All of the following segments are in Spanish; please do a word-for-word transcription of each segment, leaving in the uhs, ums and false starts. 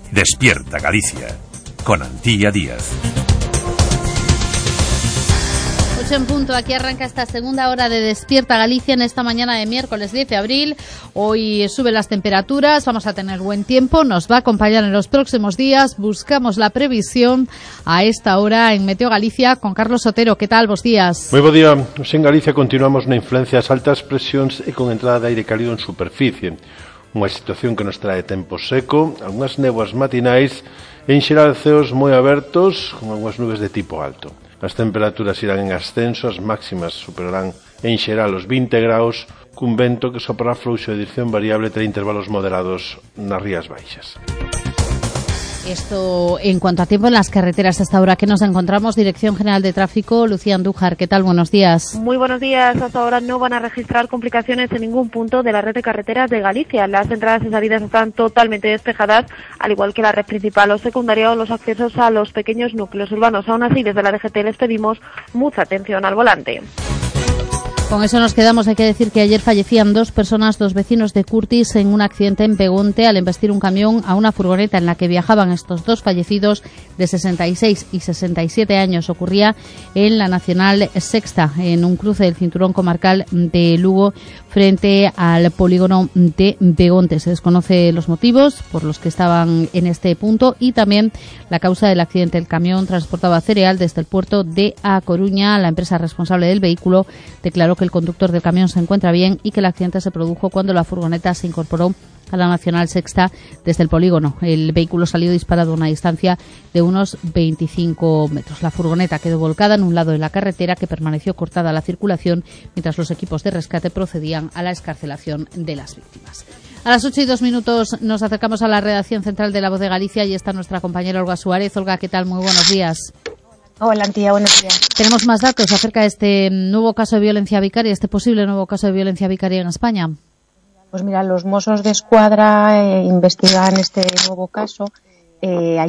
Despierta Galicia, con Antía Díaz. ocho en punto, aquí arranca esta segunda hora de Despierta Galicia en esta mañana de miércoles diez de abril. Hoy suben las temperaturas, vamos a tener buen tiempo, nos va a acompañar en los próximos días. Buscamos la previsión a esta hora en Meteo Galicia con Carlos Otero. Que tal, bos días? Moi bo día. Nos en Galicia continuamos na influencia das altas presións e con entrada de aire cálido en superficie. Unha situación que nos trae tempo seco, algunhas néboas matinais e en xeral ceos moi abertos con algunhas nubes de tipo alto. As temperaturas irán en ascenso, as máximas superarán en xeral os vinte graus, cun vento que soprará fluxo de dirección variable entre intervalos moderados nas rías baixas. Esto en cuanto a tiempo en las carreteras. Hasta ahora que nos encontramos, Dirección General de Tráfico, Lucía Andújar. ¿Qué tal? Buenos días. Muy buenos días. Hasta ahora no van a registrar complicaciones en ningún punto de la red de carreteras de Galicia. Las entradas y salidas están totalmente despejadas, al igual que la red principal o secundaria o los accesos a los pequeños núcleos urbanos. Aún así, desde la D G T les pedimos mucha atención al volante. Con eso nos quedamos. Hay que decir que ayer fallecían dos personas, dos vecinos de Curtis, en un accidente en Begonte al embestir un camión a una furgoneta en la que viajaban estos dos fallecidos de sesenta y seis y sesenta y siete años. Ocurría en la Nacional Sexta, en un cruce del cinturón comarcal de Lugo frente al polígono de Begonte. Se desconoce los motivos por los que estaban en este punto y también la causa del accidente. El camión transportaba cereal desde el puerto de A Coruña. La empresa responsable del vehículo declaró que el conductor del camión se encuentra bien y que el accidente se produjo cuando la furgoneta se incorporó a la Nacional Sexta desde el polígono. El vehículo salió disparado a una distancia de unos veinticinco metros. La furgoneta quedó volcada en un lado de la carretera, que permaneció cortada a la circulación mientras los equipos de rescate procedían a la excarcelación de las víctimas. A las ocho y dos minutos nos acercamos a la redacción central de La Voz de Galicia y está nuestra compañera Olga Suárez. Olga, ¿qué tal? Muy buenos días. Hola, Antía, buenos días. Tenemos más datos acerca de este nuevo caso de violencia vicaria, este posible nuevo caso de violencia vicaria en España. Pues mira, los Mossos de Escuadra eh, investigan este nuevo caso. Eh,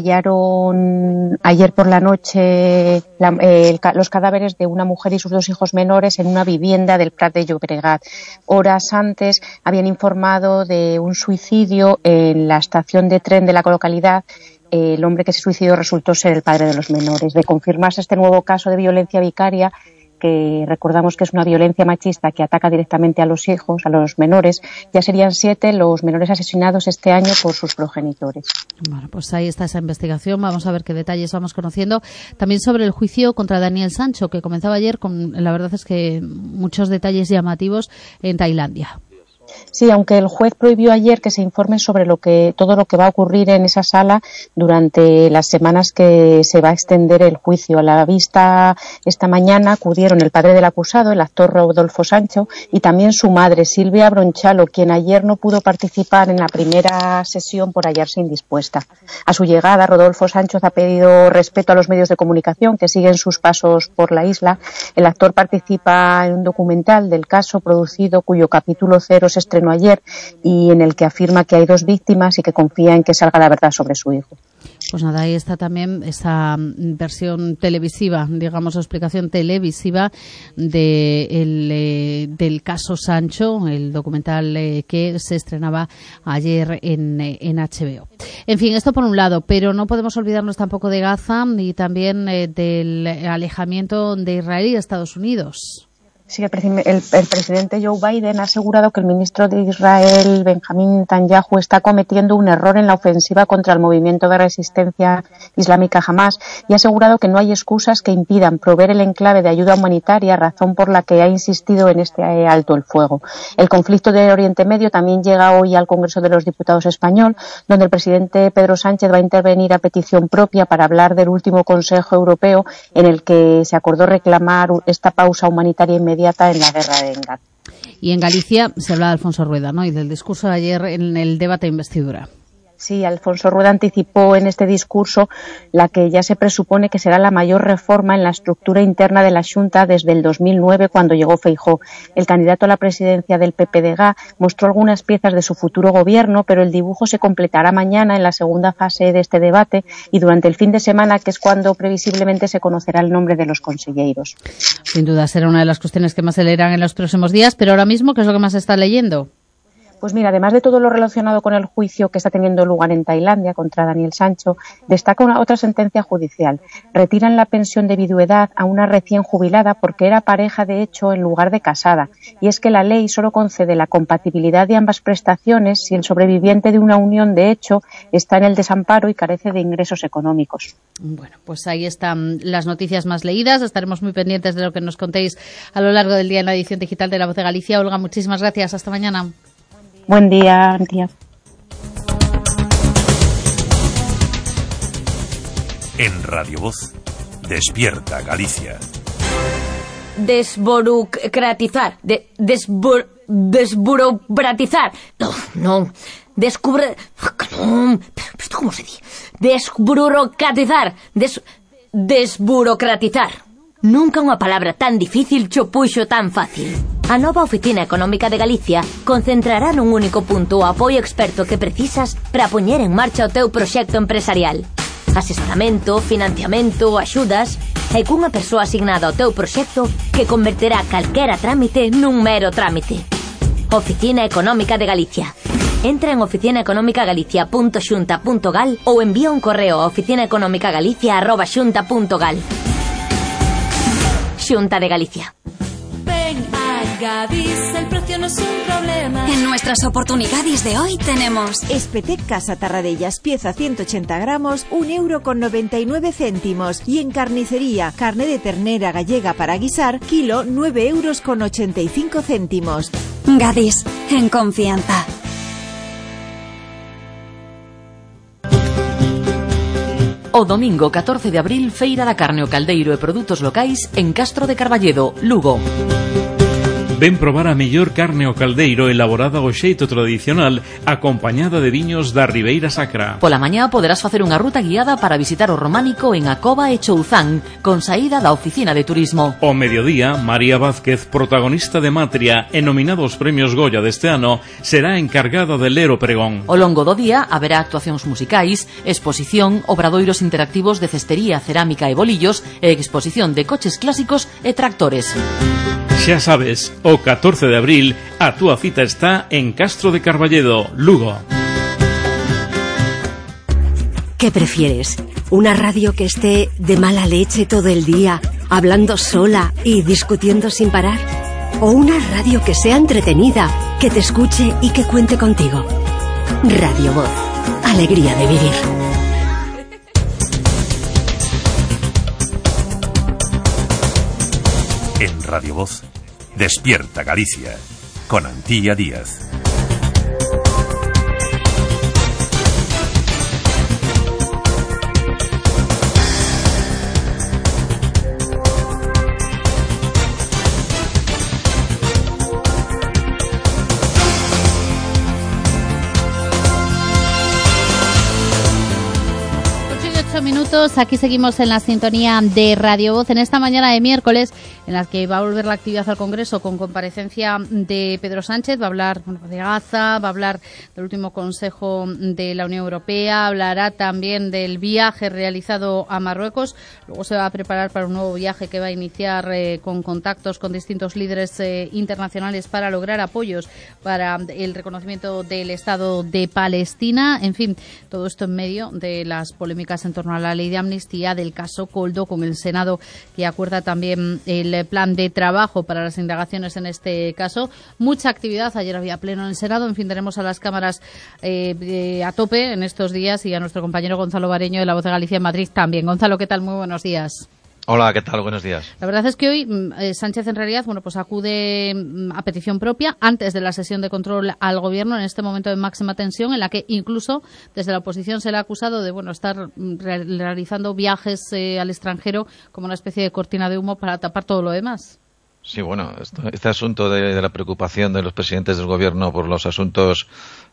hallaron ayer por la noche la, eh, el, los cadáveres de una mujer y sus dos hijos menores en una vivienda del Prat de Llobregat. Horas antes habían informado de un suicidio en la estación de tren de la localidad. El hombre que se suicidó resultó ser el padre de los menores. De confirmarse este nuevo caso de violencia vicaria, que recordamos que es una violencia machista que ataca directamente a los hijos, a los menores, ya serían siete los menores asesinados este año por sus progenitores. Bueno, pues ahí está esa investigación. Vamos a ver qué detalles vamos conociendo. También sobre el juicio contra Daniel Sancho, que comenzaba ayer con, la verdad es que muchos detalles llamativos en Tailandia. Sí, aunque el juez prohibió ayer que se informe sobre lo que todo lo que va a ocurrir en esa sala durante las semanas que se va a extender el juicio. A la vista esta mañana acudieron el padre del acusado, el actor Rodolfo Sancho, y también su madre, Silvia Bronchalo, quien ayer no pudo participar en la primera sesión por hallarse indispuesta. A su llegada, Rodolfo Sancho ha pedido respeto a los medios de comunicación que siguen sus pasos por la isla. El actor participa en un documental del caso producido cuyo capítulo cero se estrenó ayer y en el que afirma que hay dos víctimas y que confía en que salga la verdad sobre su hijo. Pues nada, ahí está también esa versión televisiva, digamos, explicación televisiva de el, eh, del caso Sancho, el documental eh, que se estrenaba ayer en, eh, en H B O. En fin, esto por un lado, pero no podemos olvidarnos tampoco de Gaza y también eh, del alejamiento de Israel y de Estados Unidos. Sí, el, el, el presidente Joe Biden ha asegurado que el ministro de Israel, Benjamín Netanyahu, está cometiendo un error en la ofensiva contra el movimiento de resistencia islámica Hamas y ha asegurado que no hay excusas que impidan proveer el enclave de ayuda humanitaria, razón por la que ha insistido en este alto el fuego. El conflicto de Oriente Medio también llega hoy al Congreso de los Diputados español, donde el presidente Pedro Sánchez va a intervenir a petición propia para hablar del último Consejo Europeo en el que se acordó reclamar esta pausa humanitaria inmediata en la guerra de Gaza. Y en Galicia se habla de Alfonso Rueda, ¿no? Y del discurso de ayer en el debate de investidura. Sí, Alfonso Rueda anticipó en este discurso la que ya se presupone que será la mayor reforma en la estructura interna de la Xunta desde el dos mil nueve, cuando llegó Feijóo. El candidato a la presidencia del P P D G mostró algunas piezas de su futuro gobierno, pero el dibujo se completará mañana en la segunda fase de este debate y durante el fin de semana, que es cuando previsiblemente se conocerá el nombre de los conselleiros. Sin duda será una de las cuestiones que más se leerán en los próximos días, pero ahora mismo, ¿qué es lo que más se está leyendo? Pues mira, además de todo lo relacionado con el juicio que está teniendo lugar en Tailandia contra Daniel Sancho, destaca una otra sentencia judicial. Retiran la pensión de viduedad a una recién jubilada porque era pareja de hecho en lugar de casada. Y es que la ley solo concede la compatibilidad de ambas prestaciones si el sobreviviente de una unión de hecho está en el desamparo y carece de ingresos económicos. Bueno, pues ahí están las noticias más leídas. Estaremos muy pendientes de lo que nos contéis a lo largo del día en la edición digital de La Voz de Galicia. Olga, muchísimas gracias. Hasta mañana. Buen día, Antía. En Radio Voz, Despierta Galicia. Desburocratizar. De, desbur, desburocratizar. No, no. Descubre... No. ¿Esto cómo se dice? Desburocratizar. Des, desburocratizar. Nunca unha palabra tan difícil cho puxo tan fácil. A nova Oficina Económica de Galicia concentrará nun único punto o apoio experto que precisas para poñer en marcha o teu proxecto empresarial. Asesoramento, financiamento, axudas e cunha persoa asignada ao teu proxecto que converterá calquera trámite nun mero trámite. Oficina Económica de Galicia. Entra en oficina económica galicia punto xunta punto gal ou envía un correo a oficina económica galicia arroba xunta punto gal. Xunta de Galicia. Ven a Gadis, el precio no es un problema. En nuestras oportunidades de hoy tenemos Espetec Casa Tarradellas, pieza ciento ochenta gramos, un euro con noventa y nueve céntimos. Y en carnicería, carne de ternera gallega para guisar, kilo, nueve euros con ochenta y cinco céntimos. Gadis, en confianza. O domingo catorce de abril, Feira da Carne o Caldeiro e Produtos Locais en Castro de Carballedo, Lugo. Ven probar a mellor carne ao caldeiro elaborada ao xeito tradicional, acompañada de viños da Ribeira Sacra. Pola mañá poderás facer unha ruta guiada para visitar o románico en Acova e Chouzán, con saída da Oficina de Turismo. O mediodía, María Vázquez, protagonista de Matria e nominada aos premios Goya deste ano, será encargada de ler o pregón. O longo do día haberá actuacións musicais, exposición, obradoiros interactivos de cestería, cerámica e bolillos e exposición de coches clásicos e tractores. Xa sabes, o catorce de abril a túa cita está en Castro de Carballedo, Lugo. ¿Qué prefieres? ¿Una radio que esté de mala leche todo el día, hablando sola y discutiendo sin parar? ¿O una radio que sea entretenida, que te escuche y que cuente contigo? Radio Voz. Alegría de vivir. En Radio Voz, Despierta Galicia, con Antía Díaz. Minutos, aquí seguimos en la sintonía de Radio Voz en esta mañana de miércoles en la que va a volver la actividad al Congreso con comparecencia de Pedro Sánchez. Va a hablar bueno, de Gaza, va a hablar del último Consejo de la Unión Europea, hablará también del viaje realizado a Marruecos, luego se va a preparar para un nuevo viaje que va a iniciar eh, con contactos con distintos líderes eh, internacionales para lograr apoyos para el reconocimiento del Estado de Palestina. En fin, todo esto en medio de las polémicas en torno a la ley de amnistía, del caso Coldo, con el Senado que acuerda también el plan de trabajo para las indagaciones en este caso. Mucha actividad, ayer había pleno en el Senado, en fin, tenemos a las cámaras eh, eh, a tope en estos días y a nuestro compañero Gonzalo Bareño de La Voz de Galicia en Madrid también. Gonzalo, ¿qué tal? Muy buenos días. Hola, ¿qué tal? Buenos días. La verdad es que hoy eh, Sánchez en realidad bueno pues acude a petición propia antes de la sesión de control al Gobierno en este momento de máxima tensión en la que incluso desde la oposición se le ha acusado de bueno estar re realizando viajes eh, al extranjero como una especie de cortina de humo para tapar todo lo demás. Sí, bueno, esto, este asunto de, de la preocupación de los presidentes del Gobierno por los asuntos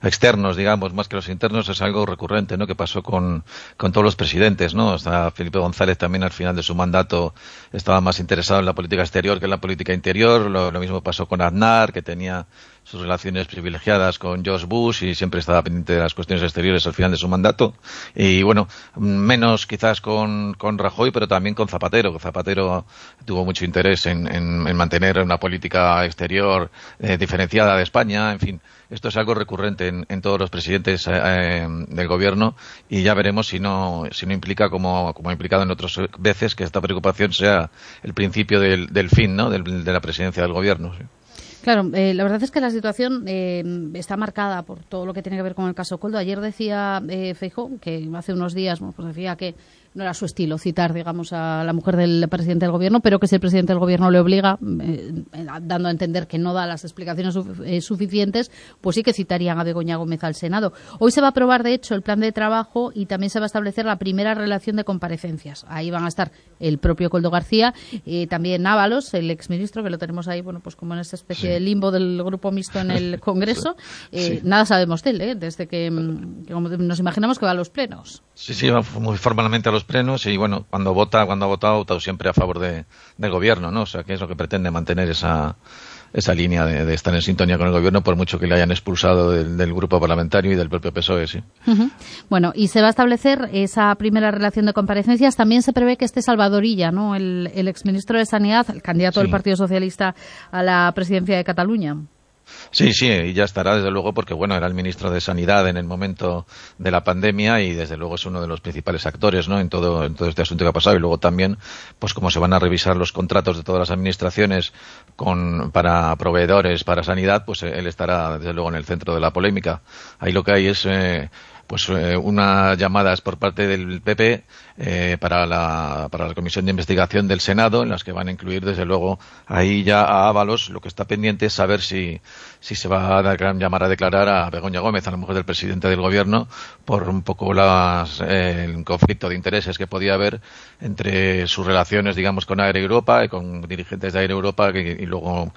externos, digamos, más que los internos, es algo recurrente, ¿no? Que pasó con, con todos los presidentes, ¿no? Hasta Felipe González también al final de su mandato estaba más interesado en la política exterior que en la política interior. Lo, lo mismo pasó con Aznar, que tenía sus relaciones privilegiadas con George Bush y siempre estaba pendiente de las cuestiones exteriores al final de su mandato. Y bueno, menos quizás con, con Rajoy, pero también con Zapatero. Zapatero tuvo mucho interés en, en, en mantener una política exterior eh, diferenciada de España. En fin, esto es algo recurrente en, en todos los presidentes eh, del gobierno, y ya veremos si no, si no implica, como, como ha implicado en otras veces, que esta preocupación sea el principio del, del fin, ¿no? Del, de la presidencia del gobierno. ¿Sí? Claro, eh, la verdad es que la situación eh, está marcada por todo lo que tiene que ver con el caso Koldo. Ayer decía eh, Feijóo, que hace unos días bueno, pues decía que no era su estilo citar, digamos, a la mujer del presidente del gobierno, pero que si el presidente del gobierno le obliga, eh, dando a entender que no da las explicaciones su- eh, suficientes, pues sí que citarían a Begoña Gómez al Senado. Hoy se va a aprobar, de hecho, el plan de trabajo y también se va a establecer la primera relación de comparecencias. Ahí van a estar el propio Koldo García, eh, también Ábalos, el exministro, que lo tenemos ahí, bueno, pues como en esa especie sí. de limbo del grupo mixto en el Congreso. Sí. Eh, sí. Nada sabemos de él, ¿eh? Desde que, que como nos imaginamos que va a los plenos. Sí, sí, va muy formalmente a los plenos y, bueno, cuando vota, cuando ha votado, ha votado siempre a favor de, del gobierno, ¿no? O sea, que es lo que pretende, mantener esa, esa línea de, de estar en sintonía con el gobierno, por mucho que le hayan expulsado del, del grupo parlamentario y del propio P S O E, sí. Uh-huh. Bueno, y se va a establecer esa primera relación de comparecencias. También se prevé que esté Salvador Illa, ¿no? El, el exministro de Sanidad, el candidato sí. del Partido Socialista a la presidencia de Cataluña. Sí, sí, y ya estará, desde luego, porque bueno, era el ministro de Sanidad en el momento de la pandemia y desde luego es uno de los principales actores, ¿no? En todo, en todo este asunto que ha pasado. Y luego también, pues como se van a revisar los contratos de todas las administraciones con, para proveedores para sanidad, pues eh, él estará desde luego en el centro de la polémica. Ahí lo que hay es eh, pues eh, unas llamadas por parte del P P eh, para la para la comisión de investigación del Senado, en las que van a incluir desde luego ahí ya a Ábalos. Lo que está pendiente es saber si si se va a dar, llamar a declarar a Begoña Gómez, a la mujer del presidente del gobierno, por un poco las, eh, el conflicto de intereses que podía haber entre sus relaciones, digamos, con Air Europa y con dirigentes de Air Europa que, y luego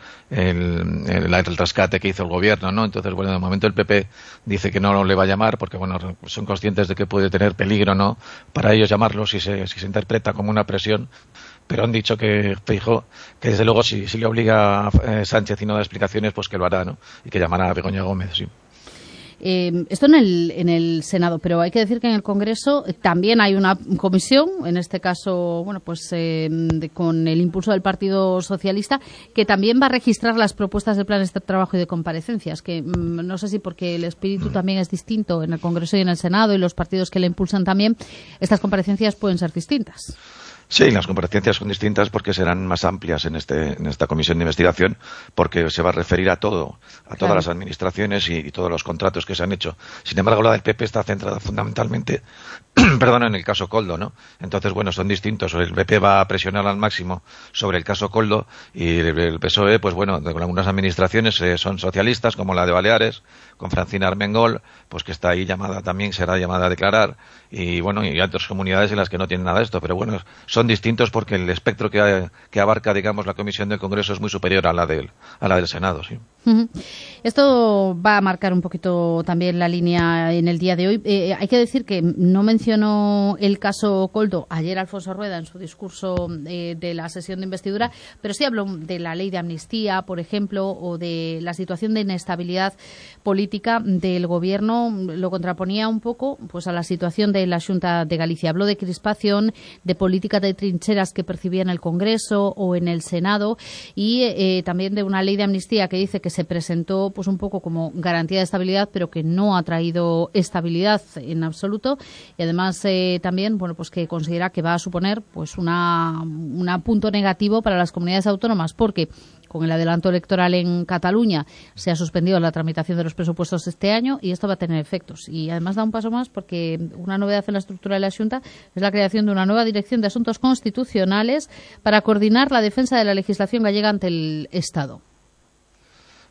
el, el, el rescate que hizo el gobierno, ¿no? Entonces, bueno, de momento el P P dice que no le va a llamar porque, bueno, son conscientes de que puede tener peligro, ¿no? Para ellos llamarlo si se, si se interpreta como una presión. Pero han dicho que Feijóo, que desde luego si, si le obliga a eh, Sánchez y no da explicaciones, pues que lo hará, ¿no? Y que llamará a Begoña Gómez, sí. Eh, esto en el, en el Senado, pero hay que decir que en el Congreso también hay una comisión, en este caso, bueno, pues eh, de, con el impulso del Partido Socialista, que también va a registrar las propuestas del plan de trabajo y de comparecencias, que mm, no sé si porque el espíritu también es distinto en el Congreso y en el Senado y los partidos que le impulsan también, estas comparecencias pueden ser distintas. Sí, las comparecencias son distintas porque serán más amplias en este en esta comisión de investigación, porque se va a referir a todo, a todas claro. las administraciones y, y todos los contratos que se han hecho. Sin embargo, la del P P está centrada fundamentalmente, perdón, en el caso Koldo, ¿no? Entonces, bueno, son distintos. El P P va a presionar al máximo sobre el caso Koldo y el, el P S O E, pues bueno, con algunas administraciones eh, son socialistas, como la de Baleares, con Francina Armengol, pues que está ahí llamada también, será llamada a declarar, y bueno, y hay otras comunidades en las que no tienen nada de esto, pero bueno, son distintos porque el espectro que, que abarca, digamos, la comisión del Congreso es muy superior a la del, a la del Senado, sí. Uh-huh. Esto va a marcar un poquito también la línea en el día de hoy. Eh, hay que decir que no mencionó el caso Koldo ayer Alfonso Rueda en su discurso eh, de la sesión de investidura, pero sí habló de la ley de amnistía, por ejemplo, o de la situación de inestabilidad política del gobierno. Lo contraponía un poco pues a la situación de la Xunta de Galicia. Habló de crispación, de política de trincheras que percibía en el Congreso o en el Senado y eh, también de una ley de amnistía que dice que se presentó pues un poco como garantía de estabilidad, pero que no ha traído estabilidad en absoluto, y además eh, también bueno pues que considera que va a suponer pues una un punto negativo para las comunidades autónomas, porque con el adelanto electoral en Cataluña se ha suspendido la tramitación de los presupuestos este año y esto va a tener efectos. Y además da un paso más porque una novedad en la estructura de la Xunta es la creación de una nueva Dirección de Asuntos Constitucionales para coordinar la defensa de la legislación gallega ante el Estado.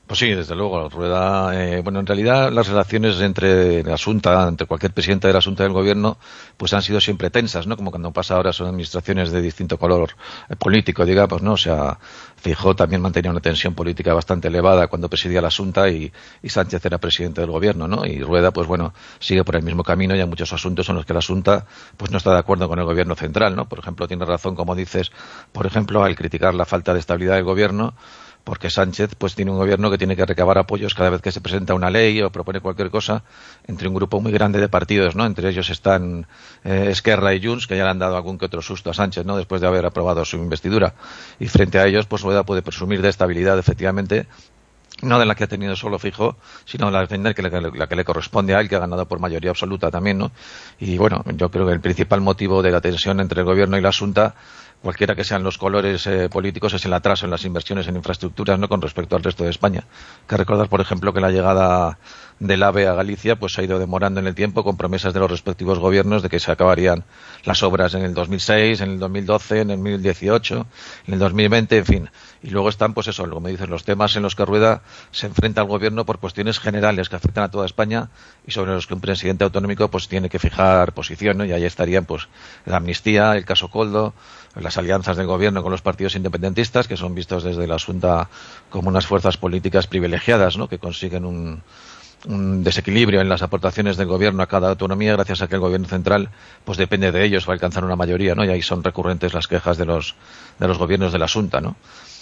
Pues sí, desde luego, Rueda, eh, bueno, en realidad las relaciones entre la Xunta, entre cualquier presidente de la Xunta del Gobierno, pues han sido siempre tensas, ¿no? Como cuando pasa ahora son administraciones de distinto color eh, político, digamos, ¿no? O sea, Feijóo también mantenía una tensión política bastante elevada cuando presidía la Xunta y, y Sánchez era presidente del Gobierno, ¿no? Y Rueda, pues bueno, sigue por el mismo camino y hay muchos asuntos en los que la Xunta, pues no está de acuerdo con el Gobierno central, ¿no? Por ejemplo, tiene razón, como dices, por ejemplo, al criticar la falta de estabilidad del Gobierno, porque Sánchez pues tiene un gobierno que tiene que recabar apoyos cada vez que se presenta una ley o propone cualquier cosa entre un grupo muy grande de partidos, ¿no? Entre ellos están eh, Esquerra y Junts, que ya le han dado algún que otro susto a Sánchez, ¿no? Después de haber aprobado su investidura. Y frente a ellos, pues Rueda puede presumir de estabilidad, efectivamente, no de la que ha tenido solo Feijóo, sino de la que, le, la que le corresponde a él, que ha ganado por mayoría absoluta también, ¿no? Y bueno, yo creo que el principal motivo de la tensión entre el Gobierno y la Xunta, cualquiera que sean los colores eh, políticos, es el atraso en las inversiones en infraestructuras, no con respecto al resto de España. Hay que recordar, por ejemplo, que la llegada del AVE a Galicia pues se ha ido demorando en el tiempo con promesas de los respectivos gobiernos de que se acabarían las obras en el dos mil seis, en el dos mil doce, en el dos mil dieciocho, en el dos mil veinte, en fin. Y luego están, pues eso, como dicen, los temas en los que Rueda se enfrenta al gobierno por cuestiones generales que afectan a toda España y sobre los que un presidente autonómico pues tiene que fijar posición, ¿no? Y ahí estarían pues la amnistía, el caso Koldo, las alianzas del gobierno con los partidos independentistas, que son vistos desde la Xunta como unas fuerzas políticas privilegiadas, ¿no? Que consiguen un un desequilibrio en las aportaciones del gobierno a cada autonomía gracias a que el gobierno central pues depende de ellos para alcanzar una mayoría, ¿no? Y ahí son recurrentes las quejas de los de los gobiernos de la Xunta, ¿no?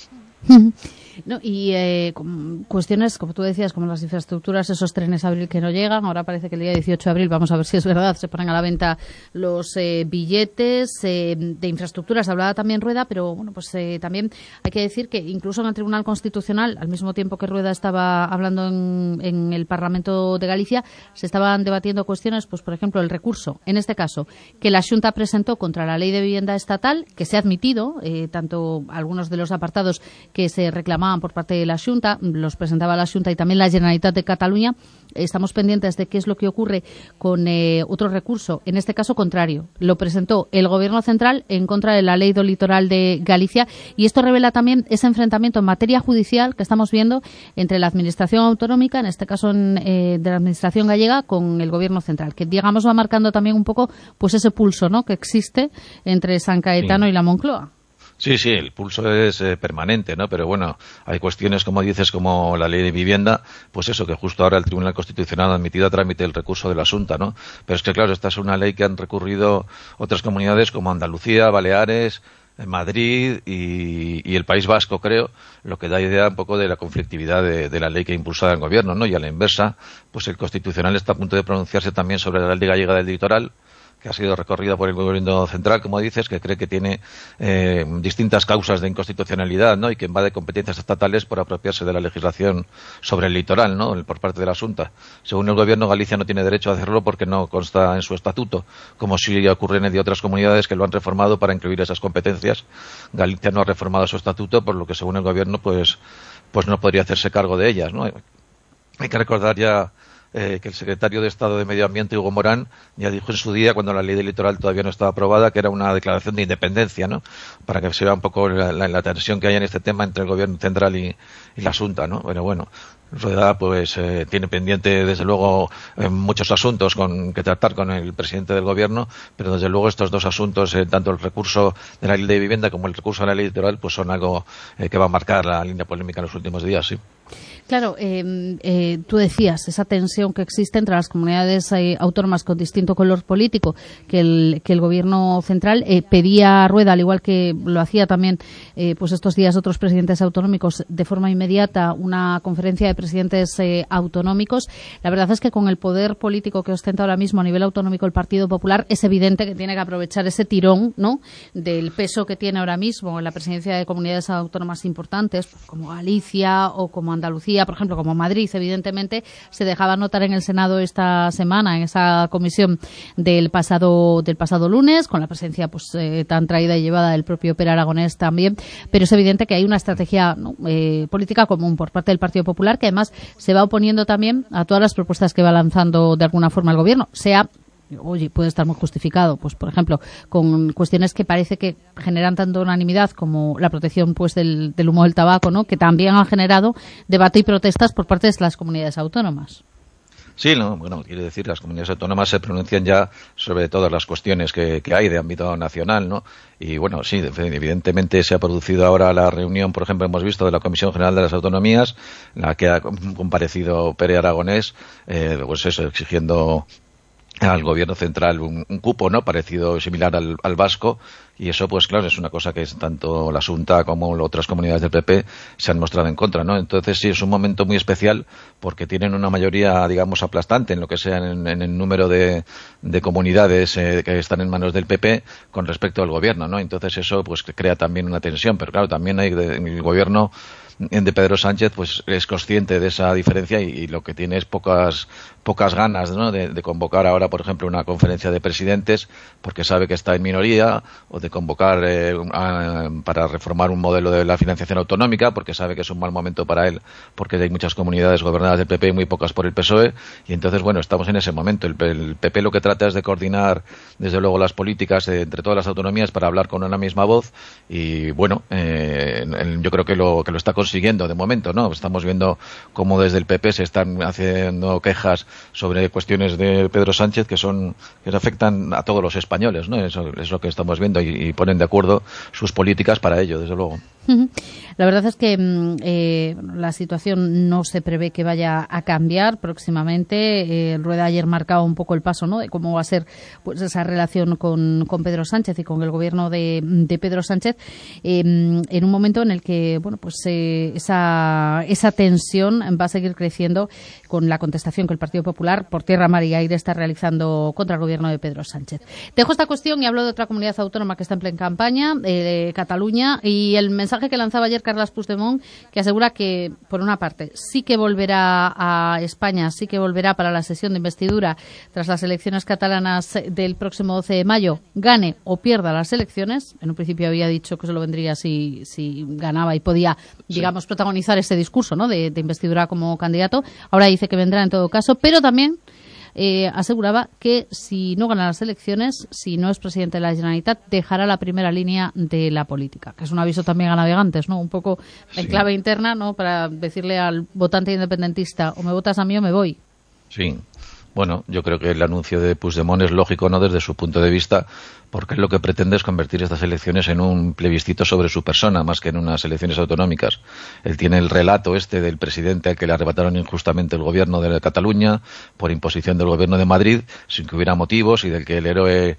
No, y eh, cuestiones, como tú decías, como las infraestructuras, esos trenes abril que no llegan. Ahora parece que el día dieciocho de abril, vamos a ver si es verdad, se ponen a la venta los eh, billetes eh, de infraestructuras. Hablaba también Rueda, pero bueno, pues eh, también hay que decir que incluso en el Tribunal Constitucional, al mismo tiempo que Rueda estaba hablando en, en el Parlamento de Galicia, se estaban debatiendo cuestiones, pues por ejemplo, el recurso, en este caso, que la Xunta presentó contra la Ley de Vivienda Estatal, que se ha admitido, eh, tanto algunos de los apartados que se reclamaban por parte de la Xunta, los presentaba la Xunta y también la Generalitat de Cataluña. Estamos pendientes de qué es lo que ocurre con eh, otro recurso, en este caso contrario. Lo presentó el Gobierno central en contra de la Ley do Litoral de Galicia y esto revela también ese enfrentamiento en materia judicial que estamos viendo entre la Administración autonómica, en este caso en, eh, de la Administración gallega, con el Gobierno central, que digamos va marcando también un poco pues ese pulso, ¿no?, que existe entre San Caetano sí. y la Moncloa. Sí, sí, el pulso es eh, permanente, ¿no? Pero bueno, hay cuestiones, como dices, como la ley de vivienda, pues eso, que justo ahora el Tribunal Constitucional ha admitido a trámite el recurso de la Xunta, ¿no? Pero es que, claro, esta es una ley que han recurrido otras comunidades como Andalucía, Baleares, Madrid y, y el País Vasco, creo, lo que da idea un poco de la conflictividad de, de la ley que ha impulsado el Gobierno, ¿no? Y a la inversa, pues el Constitucional está a punto de pronunciarse también sobre la ley gallega del litoral, que ha sido recorrida por el Gobierno central, como dices, que cree que tiene eh, distintas causas de inconstitucionalidad, ¿no? Y que invade competencias estatales por apropiarse de la legislación sobre el litoral, ¿no?, por parte de la Xunta. Según el Gobierno, Galicia no tiene derecho a hacerlo porque no consta en su estatuto, como si ocurre en el de otras comunidades que lo han reformado para incluir esas competencias. Galicia no ha reformado su estatuto, por lo que según el Gobierno, pues, pues no podría hacerse cargo de ellas, ¿no? Hay que recordar ya Eh, que el secretario de Estado de Medio Ambiente, Hugo Morán, ya dijo en su día, cuando la ley del litoral todavía no estaba aprobada, que era una declaración de independencia, ¿no? Para que se vea un poco la, la, la tensión que hay en este tema entre el Gobierno central y, y la Xunta, ¿no? Pero bueno, Rueda pues eh, tiene pendiente desde luego eh, muchos asuntos con que tratar con el presidente del Gobierno, pero desde luego estos dos asuntos, eh, tanto el recurso de la ley de vivienda como el recurso de la ley litoral, pues son algo eh, que va a marcar la línea polémica en los últimos días, sí. Claro, eh, eh, tú decías esa tensión que existe entre las comunidades eh, autónomas con distinto color político, que el, que el Gobierno central eh, pedía a Rueda, al igual que lo hacía también eh, pues estos días otros presidentes autonómicos, de forma inmediata una conferencia de presidentes eh, autonómicos. La verdad es que con el poder político que ostenta ahora mismo a nivel autonómico el Partido Popular, es evidente que tiene que aprovechar ese tirón, ¿no?, del peso que tiene ahora mismo en la presidencia de comunidades autónomas importantes, pues, como Galicia o como Andalucía, por ejemplo, como Madrid, evidentemente, se dejaba notar en el Senado esta semana, en esa comisión del pasado del pasado lunes, con la presencia pues eh, tan traída y llevada del propio Pere Aragonés también, pero es evidente que hay una estrategia, ¿no?, eh, política común por parte del Partido Popular, que además se va oponiendo también a todas las propuestas que va lanzando de alguna forma el Gobierno, sea oye, puede estar muy justificado, pues por ejemplo, con cuestiones que parece que generan tanto unanimidad como la protección pues del, del humo del tabaco, ¿no? Que también han generado debate y protestas por parte de las comunidades autónomas. Sí, no, bueno, quiere decir, las comunidades autónomas se pronuncian ya sobre todas las cuestiones que, que hay de ámbito nacional, ¿no? Y bueno, sí, evidentemente se ha producido ahora la reunión, por ejemplo, hemos visto de la Comisión General de las Autonomías, en la que ha comparecido Pere Aragonés, eh, pues eso, exigiendo al gobierno central un, un cupo, ¿no? Parecido, similar al, al vasco, y eso, pues claro, es una cosa que es tanto la Xunta como otras comunidades del P P se han mostrado en contra, ¿no? Entonces sí, es un momento muy especial porque tienen una mayoría, digamos, aplastante en lo que sea en, en el número de, de comunidades eh, que están en manos del P P con respecto al gobierno, ¿no? Entonces eso, pues crea también una tensión, pero claro, también hay de, el gobierno de Pedro Sánchez pues es consciente de esa diferencia y, y lo que tiene es pocas pocas ganas, ¿no? de, de convocar ahora, por ejemplo, una conferencia de presidentes porque sabe que está en minoría, o de convocar eh, a, para reformar un modelo de la financiación autonómica porque sabe que es un mal momento para él porque hay muchas comunidades gobernadas del P P y muy pocas por el P S O E, y entonces, bueno, estamos en ese momento. El, el P P lo que trata es de coordinar desde luego las políticas eh, entre todas las autonomías para hablar con una misma voz y, bueno, eh, yo creo que lo, que lo está consiguiendo siguiendo de momento, ¿no? Estamos viendo cómo desde el P P se están haciendo quejas sobre cuestiones de Pedro Sánchez que son que afectan a todos los españoles, ¿no? Eso es lo que estamos viendo y, y ponen de acuerdo sus políticas para ello, desde luego. La verdad es que eh, la situación no se prevé que vaya a cambiar próximamente. Eh, Rueda ayer marcaba un poco el paso, ¿no? De cómo va a ser pues esa relación con, con Pedro Sánchez y con el gobierno de, de Pedro Sánchez eh, en un momento en el que, bueno, pues eh, esa, esa tensión va a seguir creciendo con la contestación que el Partido Popular por tierra, mar y aire está realizando contra el gobierno de Pedro Sánchez. Dejo esta cuestión y hablo de otra comunidad autónoma que está en plena campaña, eh, Cataluña, y el mensaje que lanzaba ayer Carles Puigdemont, que asegura que, por una parte, sí que volverá a España, sí que volverá para la sesión de investidura tras las elecciones catalanas del próximo doce de mayo, gane o pierda las elecciones. En un principio había dicho que solo vendría si, si ganaba y podía, digamos, sí, protagonizar ese discurso, ¿no? de, de investidura como candidato. Ahora dice que vendrá en todo caso, pero también Eh, aseguraba que si no gana las elecciones, si no es presidente de la Generalitat, dejará la primera línea de la política, que es un aviso también a navegantes, ¿no? Un poco en sí, clave interna, ¿no? Para decirle al votante independentista, o me votas a mí o me voy. Sí. Bueno, yo creo que el anuncio de Puigdemont es lógico, ¿no?, desde su punto de vista, porque lo que pretende es convertir estas elecciones en un plebiscito sobre su persona, más que en unas elecciones autonómicas. Él tiene el relato este del presidente al que le arrebataron injustamente el gobierno de Cataluña por imposición del gobierno de Madrid, sin que hubiera motivos, y del que el héroe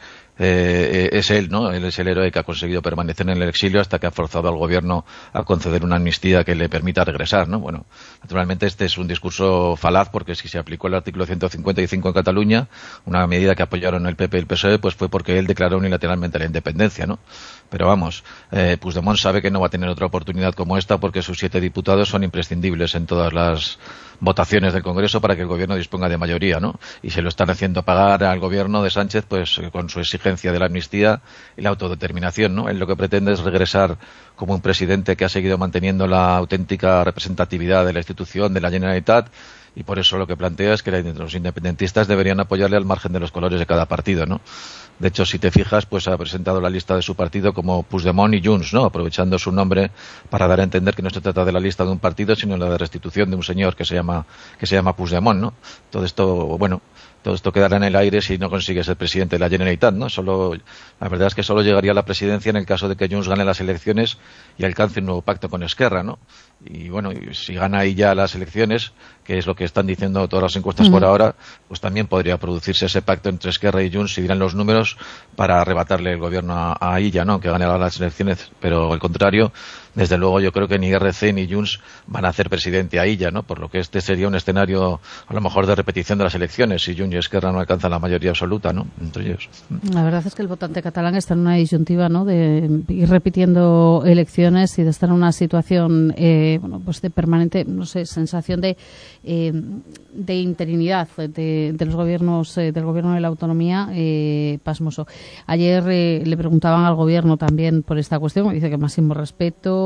Eh, es él, ¿no? Él es el héroe que ha conseguido permanecer en el exilio hasta que ha forzado al gobierno a conceder una amnistía que le permita regresar, ¿no? Bueno, naturalmente este es un discurso falaz porque si se aplicó el artículo ciento cincuenta y cinco en Cataluña, una medida que apoyaron el P P y el P S O E, pues fue porque él declaró unilateralmente la independencia, ¿no? Pero vamos, eh, Puigdemont sabe que no va a tener otra oportunidad como esta porque sus siete diputados son imprescindibles en todas las votaciones del Congreso para que el gobierno disponga de mayoría, ¿no? Y se lo están haciendo pagar al gobierno de Sánchez pues con su exigencia de la amnistía y la autodeterminación, ¿no? Él lo que pretende es regresar como un presidente que ha seguido manteniendo la auténtica representatividad de la institución, de la Generalitat, y por eso lo que plantea es que los independentistas deberían apoyarle al margen de los colores de cada partido, ¿no? De hecho, si te fijas, pues ha presentado la lista de su partido como Puigdemont y Junts, ¿no? Aprovechando su nombre para dar a entender que no se trata de la lista de un partido, sino la de restitución de un señor que se llama que se llama Puigdemont, ¿no? Todo esto, bueno, todo esto quedará en el aire si no consigue ser presidente de la Generalitat, ¿no? Solo, la verdad es que solo llegaría a la presidencia en el caso de que Junts gane las elecciones y alcance un nuevo pacto con Esquerra, ¿no? Y bueno, si gana ahí ya las elecciones, que es lo que están diciendo todas las encuestas uh-huh. por ahora, pues también podría producirse ese pacto entre Esquerra y Junts, si dirán los números, para arrebatarle el gobierno a, a Illa, ¿no? Que gane las elecciones, pero al contrario, desde luego yo creo que ni R C ni Junts van a hacer presidente a Illa, ¿no? Por lo que este sería un escenario a lo mejor de repetición de las elecciones si Junts y Esquerra no alcanzan la mayoría absoluta, ¿no? Entre ellos. La verdad es que el votante catalán está en una disyuntiva, ¿no? De ir repitiendo elecciones y de estar en una situación eh, bueno, pues de permanente, no sé, sensación de eh, de interinidad de, de los gobiernos eh, del gobierno de la autonomía eh, pasmoso. Ayer eh, le preguntaban al gobierno también por esta cuestión, dice que máximo respeto,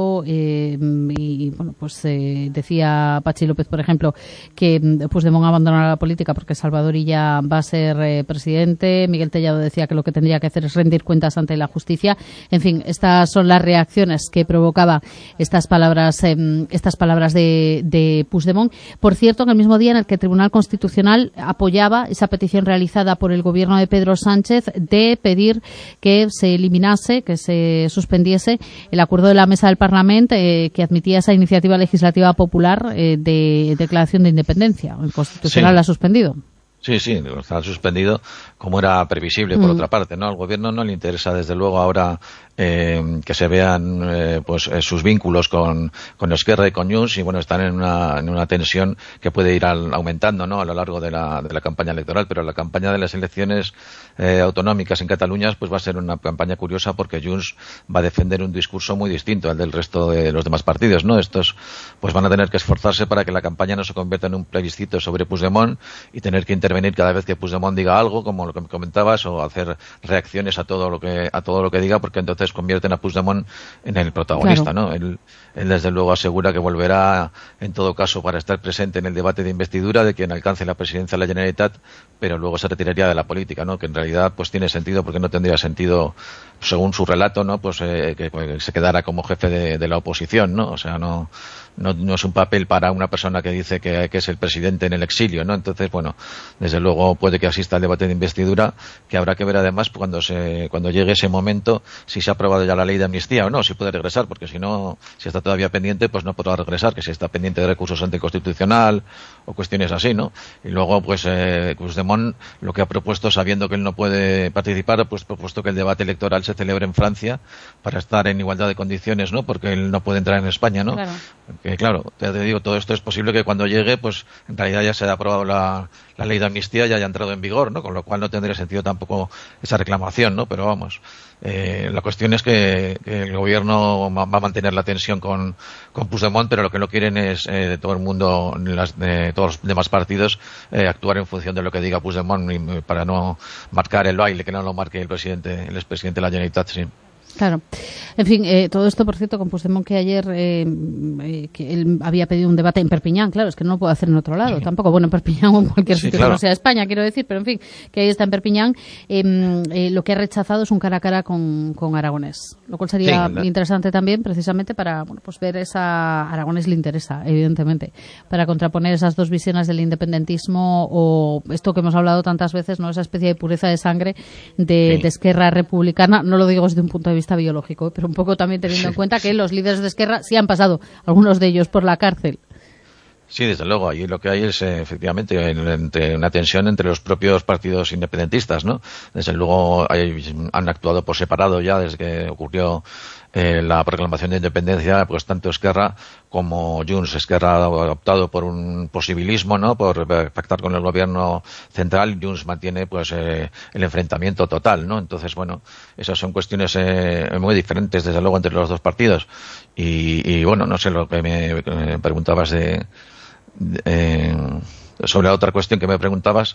pasado eh, y, bueno, pues eh, decía Patxi López, por ejemplo, que Puigdemont abandonará la política porque Salvador Illa va a ser eh, presidente. Miguel Tellado decía que lo que tendría que hacer es rendir cuentas ante la justicia. En fin, estas son las reacciones que provocaba estas palabras eh, estas palabras de, de Puigdemont. Por cierto, en el mismo día en el que el Tribunal Constitucional apoyaba esa petición realizada por el gobierno de Pedro Sánchez de pedir que se eliminase, que se suspendiese el acuerdo de la mesa del Parlamento eh, que admitía esa iniciativa legislativa popular eh, de declaración de independencia. El Constitucional Sí. la ha suspendido. Sí, sí, está suspendido, como era previsible, por Mm. otra parte, ¿no? Al gobierno no le interesa, desde luego, ahora eh, que se vean eh, pues eh, sus vínculos con, con Esquerra y con Junts, y bueno, están en una, en una tensión que puede ir al, aumentando, ¿no?, a lo largo de la, de la campaña electoral, pero la campaña de las elecciones eh, autonómicas en Cataluña pues va a ser una campaña curiosa, porque Junts va a defender un discurso muy distinto al del resto de los demás partidos, ¿no? Estos pues van a tener que esforzarse para que la campaña no se convierta en un plebiscito sobre Puigdemont y tener que intervenir cada vez que Puigdemont diga algo, como lo que me comentabas, o hacer reacciones a todo lo que a todo lo que diga, porque entonces convierten a Puigdemont en el protagonista, Claro. ¿no? Él, él desde luego asegura que volverá en todo caso para estar presente en el debate de investidura de quien alcance la presidencia de la Generalitat, pero luego se retiraría de la política, ¿no? Que en realidad pues tiene sentido, porque no tendría sentido, según su relato, ¿no?, pues eh, que, que se quedara como jefe de, de la oposición, ¿no? O sea, no No, no es un papel para una persona que dice que, que es el presidente en el exilio, ¿no? Entonces, bueno, desde luego puede que asista al debate de investidura, que habrá que ver además cuando se cuando llegue ese momento si se ha aprobado ya la ley de amnistía o no, si puede regresar, porque si no, si está todavía pendiente, pues no podrá regresar, que si está pendiente de recursos ante constitucional o cuestiones así, ¿no? Y luego, pues, eh, Puigdemont lo que ha propuesto, sabiendo que él no puede participar, pues propuesto que el debate electoral se celebre en Francia para estar en igualdad de condiciones, ¿no? Porque él no puede entrar en España, ¿no? Claro. Que claro, ya te digo, todo esto es posible que cuando llegue, pues en realidad ya se haya aprobado la, la ley de amnistía, ya haya entrado en vigor, ¿no? Con lo cual no tendría sentido tampoco esa reclamación, ¿no? Pero vamos, eh, la cuestión es que, que el gobierno va a mantener la tensión con, con Puigdemont, pero lo que no quieren es eh, todo el mundo, las, de todos los demás partidos, eh, actuar en función de lo que diga Puigdemont, y, para no marcar el baile, que no lo marque el presidente, el expresidente de la Generalitat, sí. Claro. En fin, eh, todo esto, por cierto, con Puigdemont, que ayer eh, eh, que él había pedido un debate en Perpiñán. Claro, es que no lo puede hacer en otro lado tampoco. Bueno, en Perpiñán o en cualquier Sí, sitio claro. que no sea España, quiero decir, pero en fin, que ahí está en Perpiñán. Eh, eh, lo que ha rechazado es un cara a cara con, con Aragonés, lo cual sería Sí, la- interesante también, precisamente para, bueno, pues ver esa... Aragonés le interesa, evidentemente, para contraponer esas dos visiones del independentismo, o esto que hemos hablado tantas veces, ¿no?, esa especie de pureza de sangre de, Sí. de Esquerra republicana. No lo digo desde un punto de vista biológico, ¿eh? Pero un poco también teniendo en Sí. cuenta que los líderes de Esquerra sí han pasado, algunos de ellos, por la cárcel. Sí, desde luego. Allí lo que hay es, eh, efectivamente, en- entre una tensión entre los propios partidos independentistas, ¿no? Desde luego hay- han actuado por separado ya desde que ocurrió eh, la proclamación de independencia, pues tanto Esquerra como Junts. Esquerra ha optado por un posibilismo, ¿no?, por eh, pactar con el gobierno central. Junts mantiene, pues, eh, el enfrentamiento total, ¿no? Entonces, bueno, esas son cuestiones eh, muy diferentes, desde luego, entre los dos partidos. Y, y bueno, no sé lo que me, me preguntabas de... Eh, sobre la otra cuestión que me preguntabas,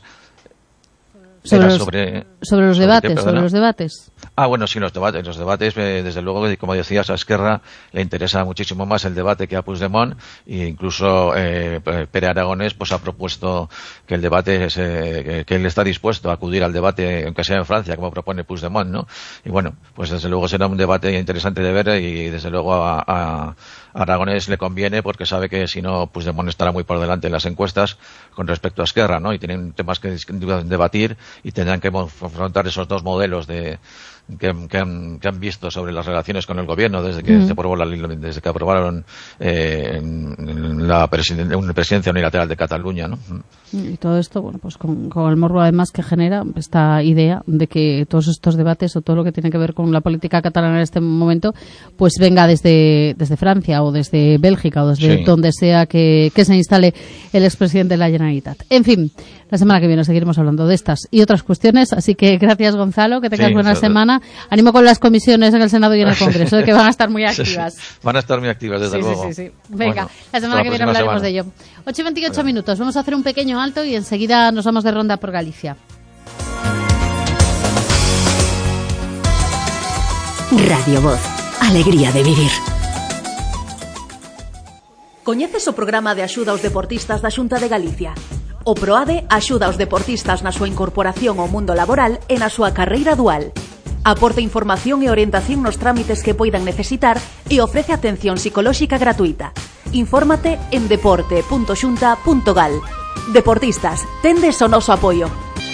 Sobre era los, sobre, sobre los ¿sobre debates, qué, sobre perdona? los debates. Ah, bueno, sí, los debates. Los debates, eh, desde luego, como decías, a Esquerra le interesa muchísimo más el debate que a Puigdemont, e incluso eh, Pere Aragonés pues ha propuesto que el debate, es, eh, que, que él está dispuesto a acudir al debate, aunque sea en Francia, como propone Puigdemont, ¿no? Y bueno, pues desde luego será un debate interesante de ver, y desde luego a, a Aragonés le conviene, porque sabe que si no, Puigdemont estará muy por delante en las encuestas con respecto a Esquerra, ¿no? Y tienen temas que debatir y tendrán que confrontar esos dos modelos de que, que, han, que han visto sobre las relaciones con el gobierno desde que Mm. se aprobó la, desde que aprobaron eh, la, presiden, una presidencia unilateral de Cataluña, ¿no? Y todo esto, bueno, pues con, con el morbo además que genera esta idea de que todos estos debates o todo lo que tiene que ver con la política catalana en este momento, pues venga desde, desde Francia o desde Bélgica o desde Sí. donde sea que, que se instale el expresidente de la Generalitat. En fin, la semana que viene seguiremos hablando de estas y otras cuestiones, así que gracias, Gonzalo, que tengas Sí, buena eso- semana. Animo con las comisiones en el Senado y en el Congreso, que van a estar muy activas. Sí, sí. Van a estar muy activas, desde Sí, sí, luego. sí, sí. Venga, Bueno, la semana hasta que viene próxima hablaremos semana. de ello. ocho y veintiocho minutos, vamos a hacer un pequeño alto y enseguida nos vamos de ronda por Galicia. Radio Voz. Alegría de vivir. Coñeces o programa de axuda aos deportistas da Xunta de Galicia? O PROADE axuda aos deportistas na súa incorporación ao mundo laboral e na súa carreira dual. Aporta información e orientación nos trámites que poidan necesitar e ofrece atención psicolóxica gratuita. Infórmate en deporte punto xunta punto gal. Deportistas, tendes o noso apoio.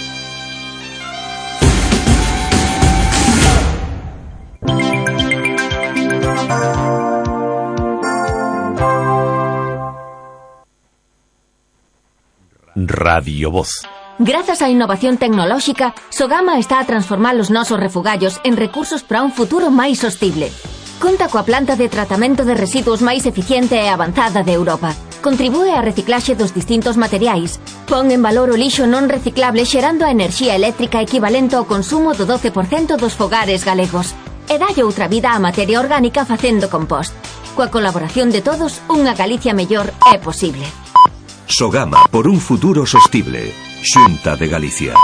Radio Voz. Grazas á innovación tecnolóxica, Sogama está a transformar os nosos refugallos en recursos para un futuro máis sostible. Conta coa planta de tratamento de residuos máis eficiente e avanzada de Europa. Contribúe á reciclaxe dos distintos materiais. Pon en valor o lixo non reciclable xerando a enerxía eléctrica equivalente ao consumo do doce por cento dos fogares galegos. E dalle outra vida á materia orgánica facendo compost. Coa colaboración de todos, unha Galicia mellor é posible. Sogama, por un futuro sostible. Xunta de Galicia.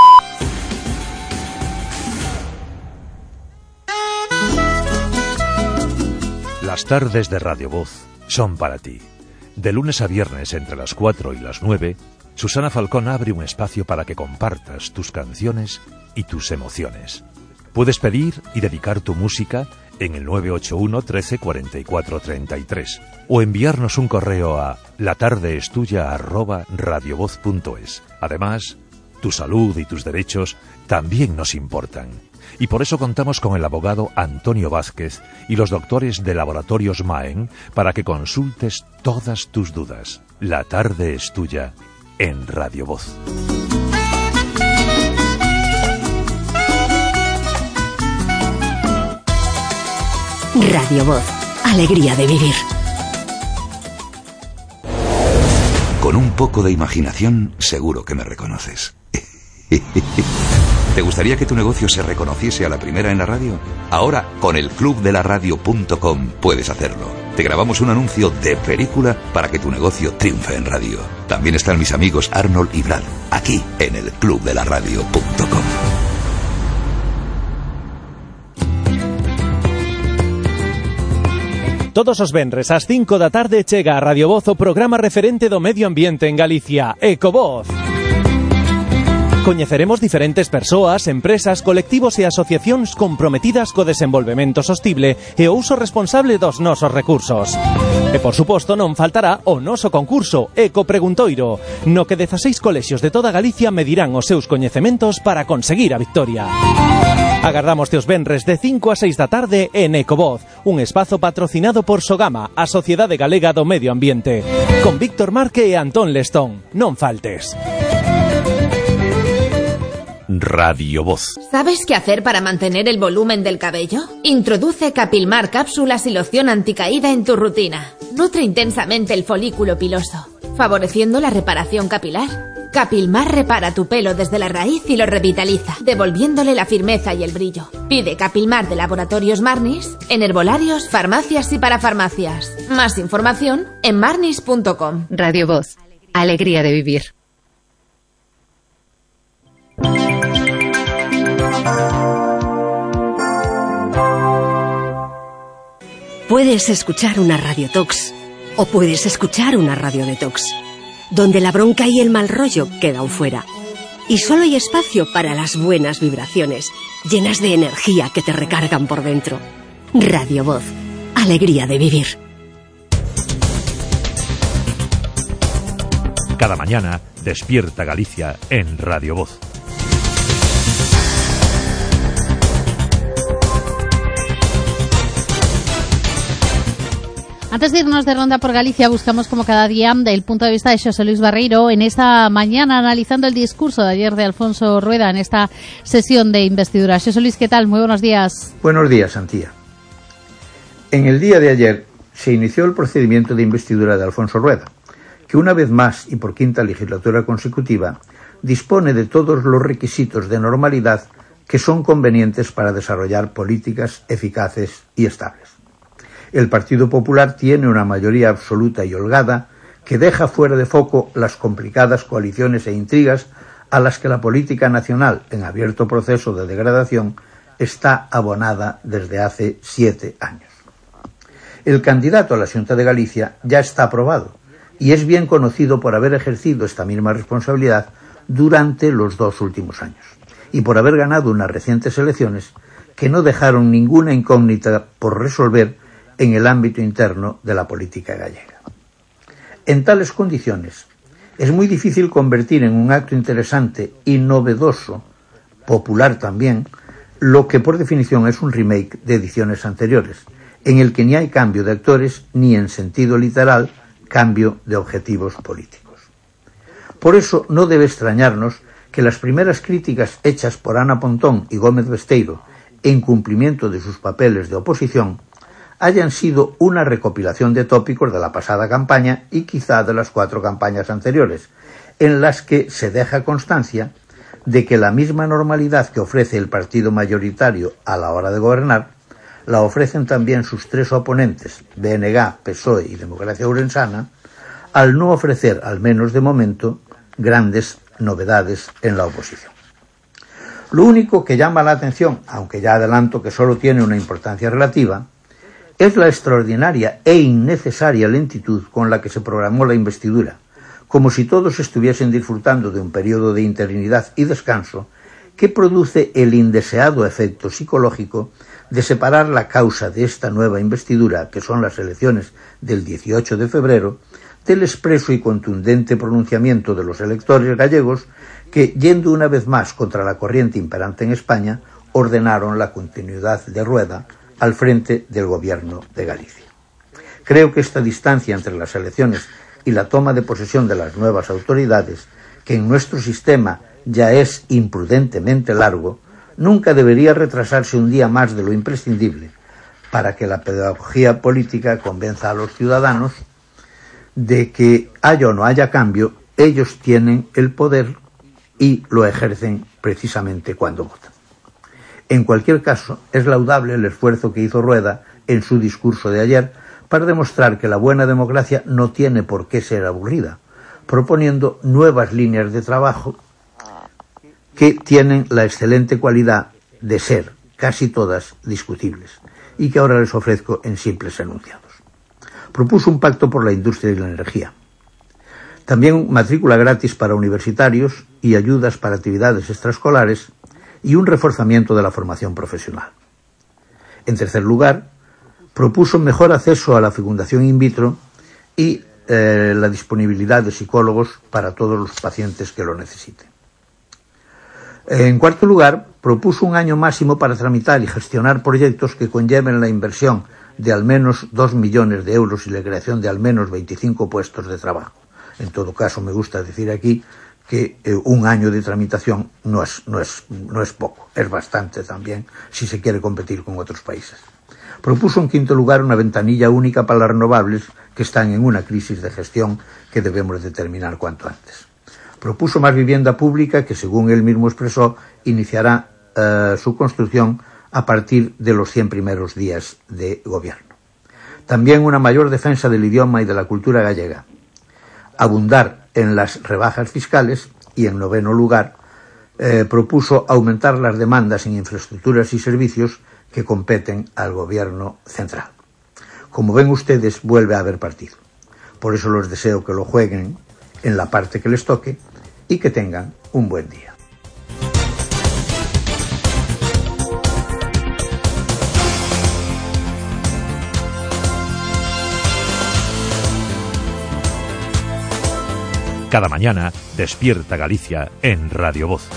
Las tardes de Radio Voz son para ti. De lunes a viernes entre las cuatro y las nueve, Susana Falcón abre un espacio para que compartas tus canciones y tus emociones. Puedes pedir y dedicar tu música en el nueve ocho uno, trece, cuarenta y cuatro, treinta y tres o enviarnos un correo a latardeestuya arroba radiovoz punto es. Además, tu salud y tus derechos también nos importan. Y por eso contamos con el abogado Antonio Vázquez y los doctores de Laboratorios Maen para que consultes todas tus dudas. La tarde es tuya en Radio Voz. Radio Voz. Alegría de vivir. Con un poco de imaginación, seguro que me reconoces. ¿Te gustaría que tu negocio se reconociese a la primera en la radio? Ahora, con el club de la radio punto com puedes hacerlo. Te grabamos un anuncio de película para que tu negocio triunfe en radio. También están mis amigos Arnold y Brad, aquí en el club de la radio punto com. Todos os venres ás cinco da tarde chega a Radio Voz o programa referente do medio ambiente en Galicia, Ecovoz. Coñeceremos diferentes persoas, empresas, colectivos e asociacións comprometidas co desenvolvemento sostible e o uso responsable dos nosos recursos. E, por suposto, non faltará o noso concurso Eco Preguntoiro, no que dezaseis colexios de toda Galicia medirán os seus coñecementos para conseguir a victoria. Agardamos os venres de cinco a seis da tarde en Ecovoz, un espazo patrocinado por Sogama, a Sociedade Galega do Medio Ambiente, con Víctor Marque e Antón Lestón. Non faltes. Radio Voz. ¿Sabes qué hacer para mantener el volumen del cabello? Introduce Capilmar cápsulas y loción anticaída en tu rutina. Nutre intensamente el folículo piloso, favoreciendo la reparación capilar. Capilmar repara tu pelo desde la raíz y lo revitaliza, devolviéndole la firmeza y el brillo. Pide Capilmar de Laboratorios Marnis en herbolarios, farmacias y parafarmacias. Más información en marnis punto com. Radio Voz. Alegría de vivir. Puedes escuchar una radiotox o puedes escuchar una radio detox, donde la bronca y el mal rollo quedan fuera. Y solo hay espacio para las buenas vibraciones, llenas de energía que te recargan por dentro. Radio Voz. Alegría de vivir. Cada mañana, despierta Galicia en Radio Voz. Antes de irnos de ronda por Galicia, buscamos como cada día el punto de vista de Xosé Luis Barreiro en esta mañana, analizando el discurso de ayer de Alfonso Rueda en esta sesión de investidura. Xosé Luis, ¿qué tal? Muy buenos días. Buenos días, Antía. En el día de ayer se inició el procedimiento de investidura de Alfonso Rueda, que una vez más y por quinta legislatura consecutiva dispone de todos los requisitos de normalidad que son convenientes para desarrollar políticas eficaces y estables. El Partido Popular tiene una mayoría absoluta y holgada que deja fuera de foco las complicadas coaliciones e intrigas a las que la política nacional, en abierto proceso de degradación, está abonada desde hace siete años. El candidato a la Xunta de Galicia ya está aprobado y es bien conocido por haber ejercido esta misma responsabilidad durante los dos últimos años y por haber ganado unas recientes elecciones que no dejaron ninguna incógnita por resolver en el ámbito interno de la política gallega. En tales condiciones, es muy difícil convertir en un acto interesante y novedoso, popular también, lo que por definición es un remake de ediciones anteriores, en el que ni hay cambio de actores ni en sentido literal cambio de objetivos políticos. Por eso no debe extrañarnos que las primeras críticas hechas por Ana Pontón y Gómez Besteiro en cumplimiento de sus papeles de oposición hayan sido una recopilación de tópicos de la pasada campaña y quizá de las cuatro campañas anteriores, en las que se deja constancia de que la misma normalidad que ofrece el partido mayoritario a la hora de gobernar, la ofrecen también sus tres oponentes, B N G, P S O E y Democracia Ourensana, al no ofrecer, al menos de momento, grandes novedades en la oposición. Lo único que llama la atención, aunque ya adelanto que solo tiene una importancia relativa, es la extraordinaria e innecesaria lentitud con la que se programó la investidura, como si todos estuviesen disfrutando de un periodo de interinidad y descanso que produce el indeseado efecto psicológico de separar la causa de esta nueva investidura, que son las elecciones del dieciocho de febrero, del expreso y contundente pronunciamiento de los electores gallegos que, yendo una vez más contra la corriente imperante en España, ordenaron la continuidad de Rueda al frente del gobierno de Galicia. Creo que esta distancia entre las elecciones y la toma de posesión de las nuevas autoridades, que en nuestro sistema ya es imprudentemente largo, nunca debería retrasarse un día más de lo imprescindible para que la pedagogía política convenza a los ciudadanos de que haya o no haya cambio, ellos tienen el poder y lo ejercen precisamente cuando votan. En cualquier caso, es laudable el esfuerzo que hizo Rueda en su discurso de ayer para demostrar que la buena democracia no tiene por qué ser aburrida, proponiendo nuevas líneas de trabajo que tienen la excelente cualidad de ser, casi todas, discutibles, y que ahora les ofrezco en simples enunciados. Propuso un pacto por la industria y la energía. También matrícula gratis para universitarios y ayudas para actividades extraescolares y un reforzamiento de la formación profesional. En tercer lugar, propuso mejor acceso a la fecundación in vitro y eh, la disponibilidad de psicólogos para todos los pacientes que lo necesiten. En cuarto lugar, propuso un año máximo para tramitar y gestionar proyectos que conlleven la inversión de al menos dos millones de euros y la creación de al menos veinticinco puestos de trabajo. En todo caso, me gusta decir aquí que eh, un año de tramitación no es, no, es, no es poco, es bastante también si se quiere competir con otros países. Propuso en quinto lugar una ventanilla única para las renovables que están en una crisis de gestión que debemos determinar cuanto antes. Propuso más vivienda pública que, según él mismo expresó, iniciará eh, su construcción a partir de los cien primeros días de gobierno. También una mayor defensa del idioma y de la cultura gallega. Abundar en las rebajas fiscales y, en noveno lugar, eh, propuso aumentar las demandas en infraestructuras y servicios que competen al gobierno central. Como ven ustedes, vuelve a haber partido. Por eso les deseo que lo jueguen en la parte que les toque y que tengan un buen día. Cada mañana, Despierta Galicia en Radio Voz.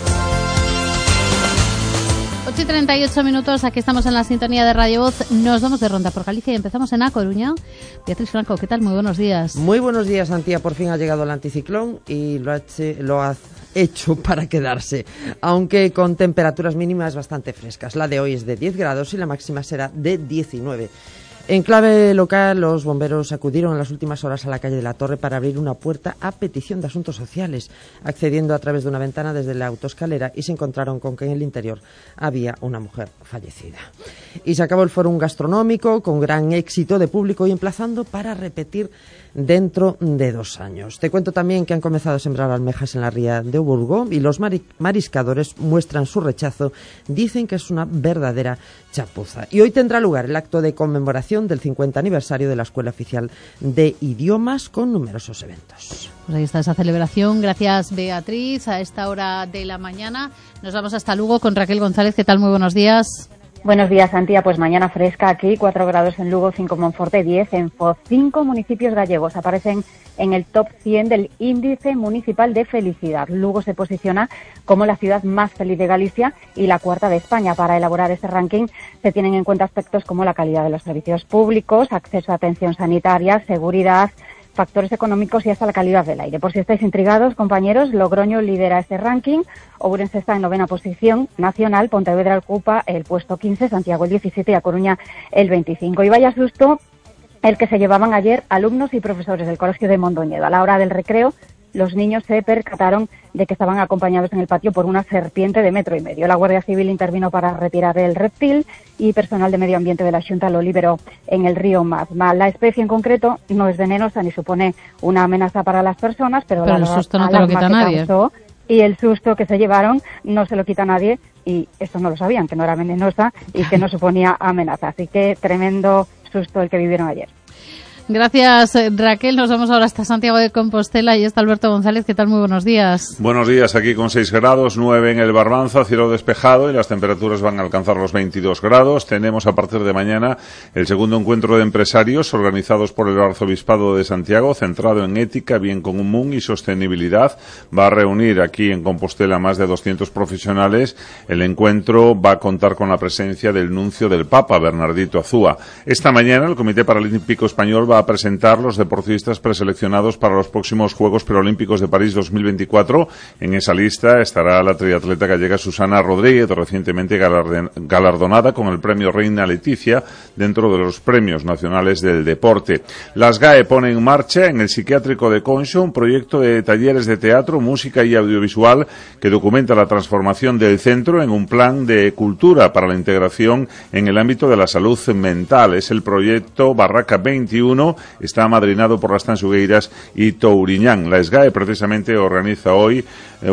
ocho y treinta y ocho minutos, aquí estamos en la sintonía de Radio Voz. Nos vamos de ronda por Galicia y empezamos en A Coruña. Beatriz Franco, ¿qué tal? Muy buenos días. Muy buenos días, Antía. Por fin ha llegado el anticiclón y lo ha, hecho, lo ha hecho para quedarse, aunque con temperaturas mínimas bastante frescas. La de hoy es de diez grados y la máxima será de diecinueve. En clave local, los bomberos acudieron en las últimas horas a la calle de la Torre para abrir una puerta a petición de asuntos sociales, accediendo a través de una ventana desde la autoescalera, y se encontraron con que en el interior había una mujer fallecida. Y se acabó el fórum gastronómico con gran éxito de público y emplazando para repetir dentro de dos años. Te cuento también que han comenzado a sembrar almejas en la ría de Burgo y los mariscadores muestran su rechazo, dicen que es una verdadera chapuza. Y hoy tendrá lugar el acto de conmemoración celebración del cincuenta aniversario de la Escuela Oficial de Idiomas con numerosos eventos. Pues ahí está esa celebración. Gracias, Beatriz. A esta hora de la mañana nos vamos hasta Lugo con Raquel González. ¿Qué tal? Muy buenos días. Buenos días, Antía. Pues mañana fresca aquí, cuatro grados en Lugo, cinco en Monforte, diez en Foz. Cinco municipios gallegos aparecen en el top cien del Índice Municipal de Felicidad. Lugo se posiciona como la ciudad más feliz de Galicia y la cuarta de España. Para elaborar este ranking se tienen en cuenta aspectos como la calidad de los servicios públicos, acceso a atención sanitaria, seguridad, factores económicos y hasta la calidad del aire. Por si estáis intrigados, compañeros, Logroño lidera este ranking, Ourense está en novena posición nacional, Pontevedra ocupa el puesto quince, Santiago el diecisiete y A Coruña el veinticinco. Y vaya susto el que se llevaban ayer alumnos y profesores del Colegio de Mondoñedo. A la hora del recreo, los niños se percataron de que estaban acompañados en el patio por una serpiente de metro y medio. La Guardia Civil intervino para retirar el reptil y personal de Medio Ambiente de la Xunta lo liberó en el río Mazma. La especie en concreto no es venenosa ni supone una amenaza para las personas, pero, pero la el susto no te lo quita nadie. Causó, y el susto que se llevaron no se lo quita nadie, y esto no lo sabían, que no era venenosa y que no suponía amenaza. Así que tremendo susto el que vivieron ayer. Gracias, Raquel. Nos vamos ahora hasta Santiago de Compostela y está Alberto González. ¿Qué tal? Muy buenos días. Buenos días, aquí con seis grados, nueve en el Barbanza, cielo despejado y las temperaturas van a alcanzar los veintidós grados. Tenemos a partir de mañana el segundo encuentro de empresarios organizados por el Arzobispado de Santiago, centrado en ética, bien común y sostenibilidad. Va a reunir aquí en Compostela más de doscientos profesionales. El encuentro va a contar con la presencia del nuncio del Papa, Bernardito Azúa. Esta mañana el Comité Paralímpico Español va a presentar los deportistas preseleccionados para los próximos Juegos Preolímpicos de París dos mil veinticuatro. En esa lista estará la triatleta gallega Susana Rodríguez, recientemente galardonada con el premio Reina Leticia dentro de los premios nacionales del deporte. Las G A E pone en marcha en el psiquiátrico de Conxo un proyecto de talleres de teatro, música y audiovisual que documenta la transformación del centro en un plan de cultura para la integración en el ámbito de la salud mental. Es el proyecto Barraca veintiuno. Está amadrinado por las Tansugueiras y Touriñán. La S G A E precisamente organiza hoy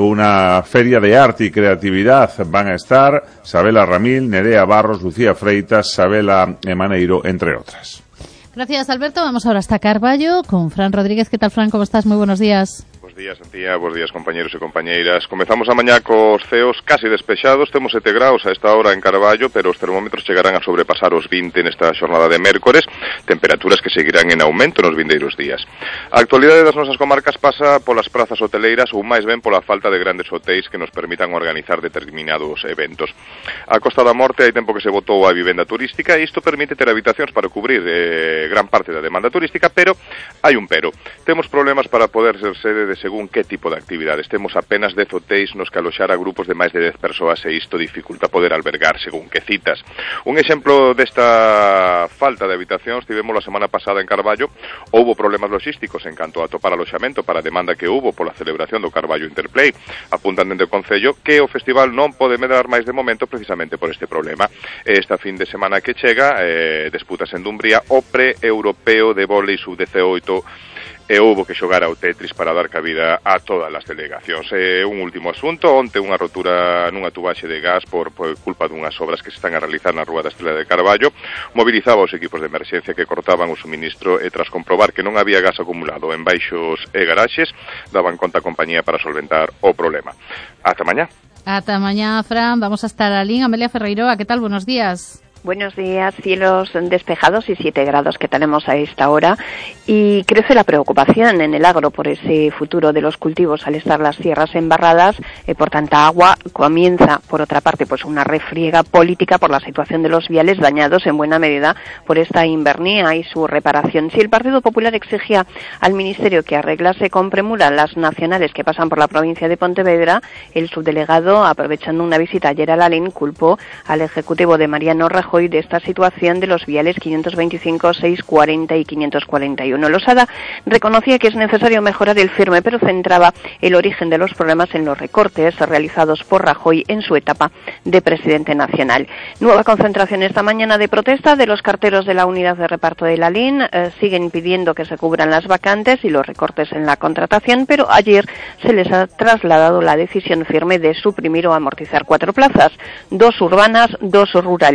una feria de arte y creatividad. Van a estar Sabela Ramil, Nerea Barros, Lucía Freitas, Sabela Emaneiro, entre otras. Gracias, Alberto. Vamos ahora hasta Carballo con Fran Rodríguez. ¿Qué tal, Fran? ¿Cómo estás? Muy buenos días. Buenos días, Antía, buenos días, compañeros e compañeiras. Comezamos a mañá cos ceos casi despexados. Temos sete graus a esta hora en Carballo, pero os termómetros chegarán a sobrepasar os vinte nesta xornada de mércores, temperaturas que seguirán en aumento nos vindeiros días. A actualidade das nosas comarcas pasa polas prazas hoteleiras ou máis ben pola falta de grandes hotéis que nos permitan organizar determinados eventos. A Costa da Morte hai tempo que se botou a vivenda turística e isto permite ter habitacións para cubrir eh, gran parte da demanda turística, pero hai un pero. Temos problemas para poder ser sede de según que tipo de actividades. Temos apenas dez hotéis nos que aloxar a grupos de máis de dez persoas e isto dificulta poder albergar según que citas. Un exemplo desta falta de habitacións tivemos a semana pasada en Carballo. Houbo problemas logísticos en canto a topar aloxamento para a demanda que houbo pola celebración do Carballo Interplay. Apuntan dende o Concello que o festival non pode medrar máis de momento precisamente por este problema. Esta fin de semana que chega, eh, disputas en Dumbría o pre-europeo de vólei sub dezaoito e houbo que xogar ao Tetris para dar cabida a todas as delegacións. E un último asunto, onte unha rotura nunha tubaxe de gas por, por culpa dunhas obras que se están a realizar na Rúa da Estrela de Carballo, mobilizaba os equipos de emerxencia que cortaban o suministro e tras comprobar que non había gas acumulado en baixos e garaxes, daban conta a compañía para solventar o problema. Ata mañá. Ata mañá, Fran. Vamos a estar alí. Amelia Ferreiroa, ¿qué tal? Buenos días. Buenos días, cielos despejados y siete grados que tenemos a esta hora, y crece la preocupación en el agro por ese futuro de los cultivos al estar las tierras embarradas, y por tanta agua. Comienza, por otra parte, pues una refriega política por la situación de los viales dañados en buena medida por esta invernía y su reparación. Si el Partido Popular exigía al Ministerio que arreglase con premura las nacionales que pasan por la provincia de Pontevedra, el subdelegado, aprovechando una visita ayer a Lalín, culpó al Ejecutivo de Mariano Rajoy de esta situación de los viales quinientos veinticinco, seiscientos cuarenta y quinientos cuarenta y uno. Losada reconocía que es necesario mejorar el firme, pero centraba el origen de los problemas en los recortes realizados por Rajoy en su etapa de presidente nacional. Nueva concentración esta mañana de protesta de los carteros de la unidad de reparto de Lalín. Eh, siguen pidiendo que se cubran las vacantes y los recortes en la contratación, pero ayer se les ha trasladado la decisión firme de suprimir o amortizar cuatro plazas, dos urbanas, dos rurales.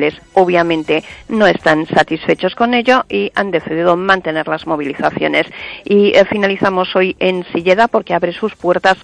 obviamente no están satisfechos con ello y han decidido mantener las movilizaciones. Y eh, finalizamos hoy en Silleda porque abre sus puertas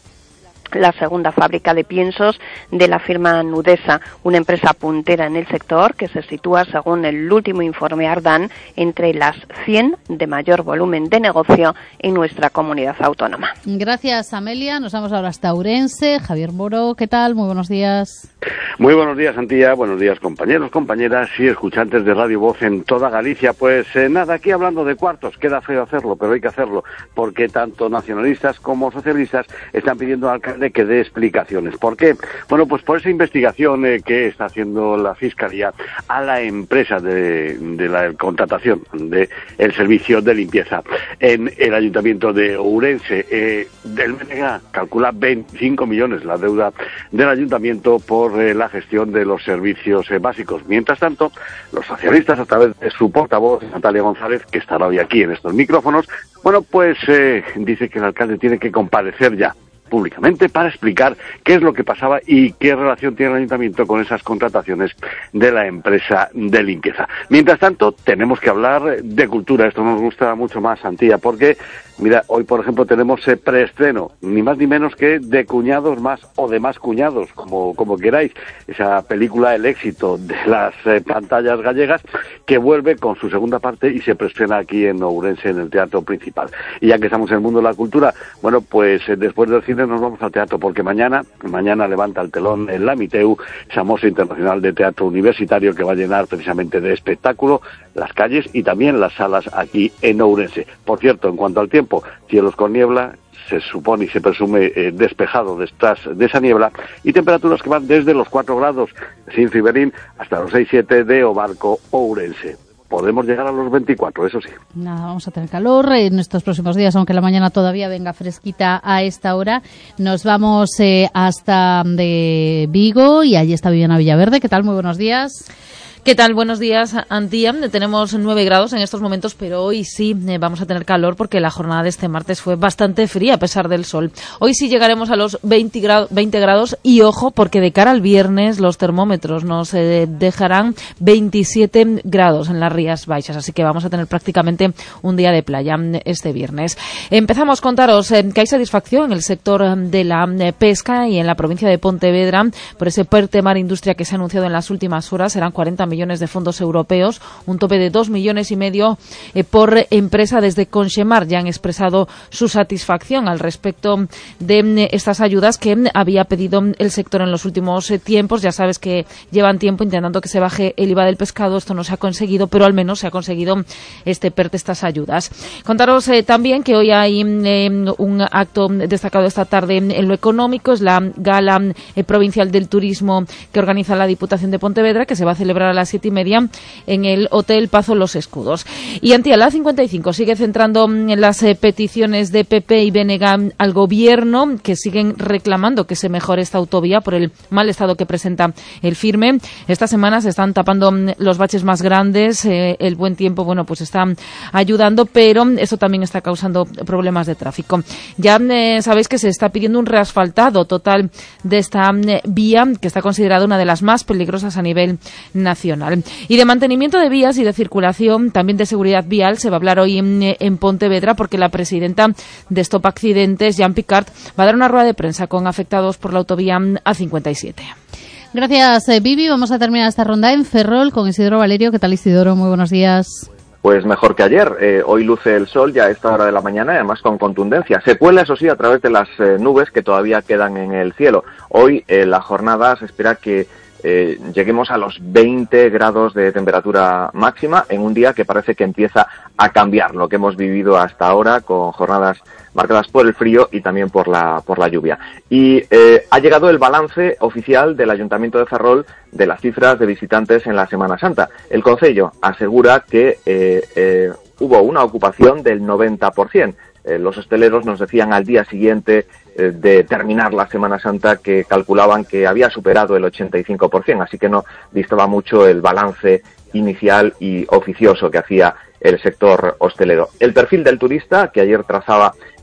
la segunda fábrica de piensos de la firma Nudesa, una empresa puntera en el sector que se sitúa, según el último informe Ardán, entre las cien de mayor volumen de negocio en nuestra comunidad autónoma. Gracias, Amelia. Nos vamos ahora hasta Ourense. Javier Moro, ¿qué tal? Muy buenos días. Muy buenos días, Antía. Buenos días, compañeros, compañeras y escuchantes de Radio Voz en toda Galicia. Pues eh, nada, aquí hablando de cuartos, queda feo hacerlo, pero hay que hacerlo, porque tanto nacionalistas como socialistas están pidiendo al alcalde que dé explicaciones. ¿Por qué? Bueno, pues por esa investigación eh, que está haciendo la Fiscalía a la empresa de, de la contratación del servicio de limpieza en el Ayuntamiento de Ourense. Eh, el B N G calcula veinticinco millones la deuda del Ayuntamiento por eh, la gestión de los servicios eh, básicos. Mientras tanto, los socialistas, a través de su portavoz, Natalia González, que estará hoy aquí en estos micrófonos, bueno, pues eh, dice que el alcalde tiene que comparecer ya públicamente para explicar qué es lo que pasaba y qué relación tiene el ayuntamiento con esas contrataciones de la empresa de limpieza. Mientras tanto, tenemos que hablar de cultura. Esto nos gusta mucho más, Antía, porque, mira, hoy, por ejemplo, tenemos eh, preestreno, ni más ni menos que de Cuñados Más, o de Más Cuñados, como, como queráis. Esa película, el éxito de las eh, pantallas gallegas, que vuelve con su segunda parte y se preestrena aquí en Ourense, en el Teatro Principal. Y ya que estamos en el mundo de la cultura, bueno, pues eh, después del cine nos vamos al teatro, porque mañana, mañana levanta el telón en la Miteu, esa Mostra Internacional de Teatro Universitario, que va a llenar precisamente de espectáculo las calles y también las salas aquí en Ourense. Por cierto, en cuanto al tiempo, cielos con niebla, se supone y se presume eh, despejado detrás de esa niebla, y temperaturas que van desde los cuatro grados sin Ciberín hasta los seis siete de Obarco, Ourense. Podemos llegar a los veinticuatro, eso sí. Nada, vamos a tener calor en estos próximos días, aunque la mañana todavía venga fresquita a esta hora. Nos vamos eh, hasta de Vigo y allí está Viviana Villaverde. ¿Qué tal? Muy buenos días. ¿Qué tal? Buenos días, Antía. Tenemos nueve grados en estos momentos, pero hoy sí eh, vamos a tener calor porque la jornada de este martes fue bastante fría a pesar del sol. Hoy sí llegaremos a los veinte grados y ojo, porque de cara al viernes los termómetros nos eh, dejarán veintisiete grados en las Rías Baixas, así que vamos a tener prácticamente un día de playa este viernes. Empezamos a contaros eh, que hay satisfacción en el sector de la eh, pesca y en la provincia de Pontevedra por ese PERTE Mar Industria que se ha anunciado en las últimas horas. Serán cuarenta millones de fondos europeos, un tope de dos millones y medio eh, por empresa. Desde Conxemar ya han expresado su satisfacción al respecto de eh, estas ayudas que eh, había pedido el sector en los últimos eh, tiempos. Ya sabes que llevan tiempo intentando que se baje el I V A del pescado. Esto no se ha conseguido, pero al menos se ha conseguido este PERTE, estas ayudas. Contaros eh, también que hoy hay eh, un acto destacado esta tarde en lo económico. Es la Gala eh, Provincial del Turismo que organiza la Diputación de Pontevedra, que se va a celebrar a las siete y media en el Hotel Pazo Los Escudos. Y Antía, la cincuenta y cinco sigue centrando en las eh, peticiones de P P y B N G al gobierno, que siguen reclamando que se mejore esta autovía por el mal estado que presenta el Firme. Esta semana se están tapando los baches más grandes, eh, el buen tiempo, bueno, pues está ayudando, pero eso también está causando problemas de tráfico. Ya eh, sabéis que se está pidiendo un reasfaltado total de esta eh, vía, que está considerada una de las más peligrosas a nivel nacional. Y de mantenimiento de vías y de circulación, también de seguridad vial, se va a hablar hoy en, en Pontevedra, porque la presidenta de Stop Accidentes, Jean Picard, va a dar una rueda de prensa con afectados por la autovía A cincuenta y siete. Gracias, eh, Vivi. Vamos a terminar esta ronda en Ferrol con Isidoro Valerio. ¿Qué tal, Isidoro? Muy buenos días. Pues mejor que ayer. Eh, hoy luce el sol ya a esta hora de la mañana y además con contundencia. Se cuela, eso sí, a través de las eh, nubes que todavía quedan en el cielo. Hoy eh, la jornada se espera que Eh, lleguemos a los veinte grados de temperatura máxima en un día que parece que empieza a cambiar lo que hemos vivido hasta ahora, con jornadas marcadas por el frío y también por la por la lluvia. Y eh, ha llegado el balance oficial del Ayuntamiento de Ferrol de las cifras de visitantes en la Semana Santa. El concello asegura que eh, eh, hubo una ocupación del noventa por ciento. Eh, los hosteleros nos decían al día siguiente eh, de terminar la Semana Santa que calculaban que había superado el ochenta y cinco por ciento, así que no distaba mucho el balance inicial y oficioso que hacía el sector hostelero. El perfil del turista, que ayer trazaba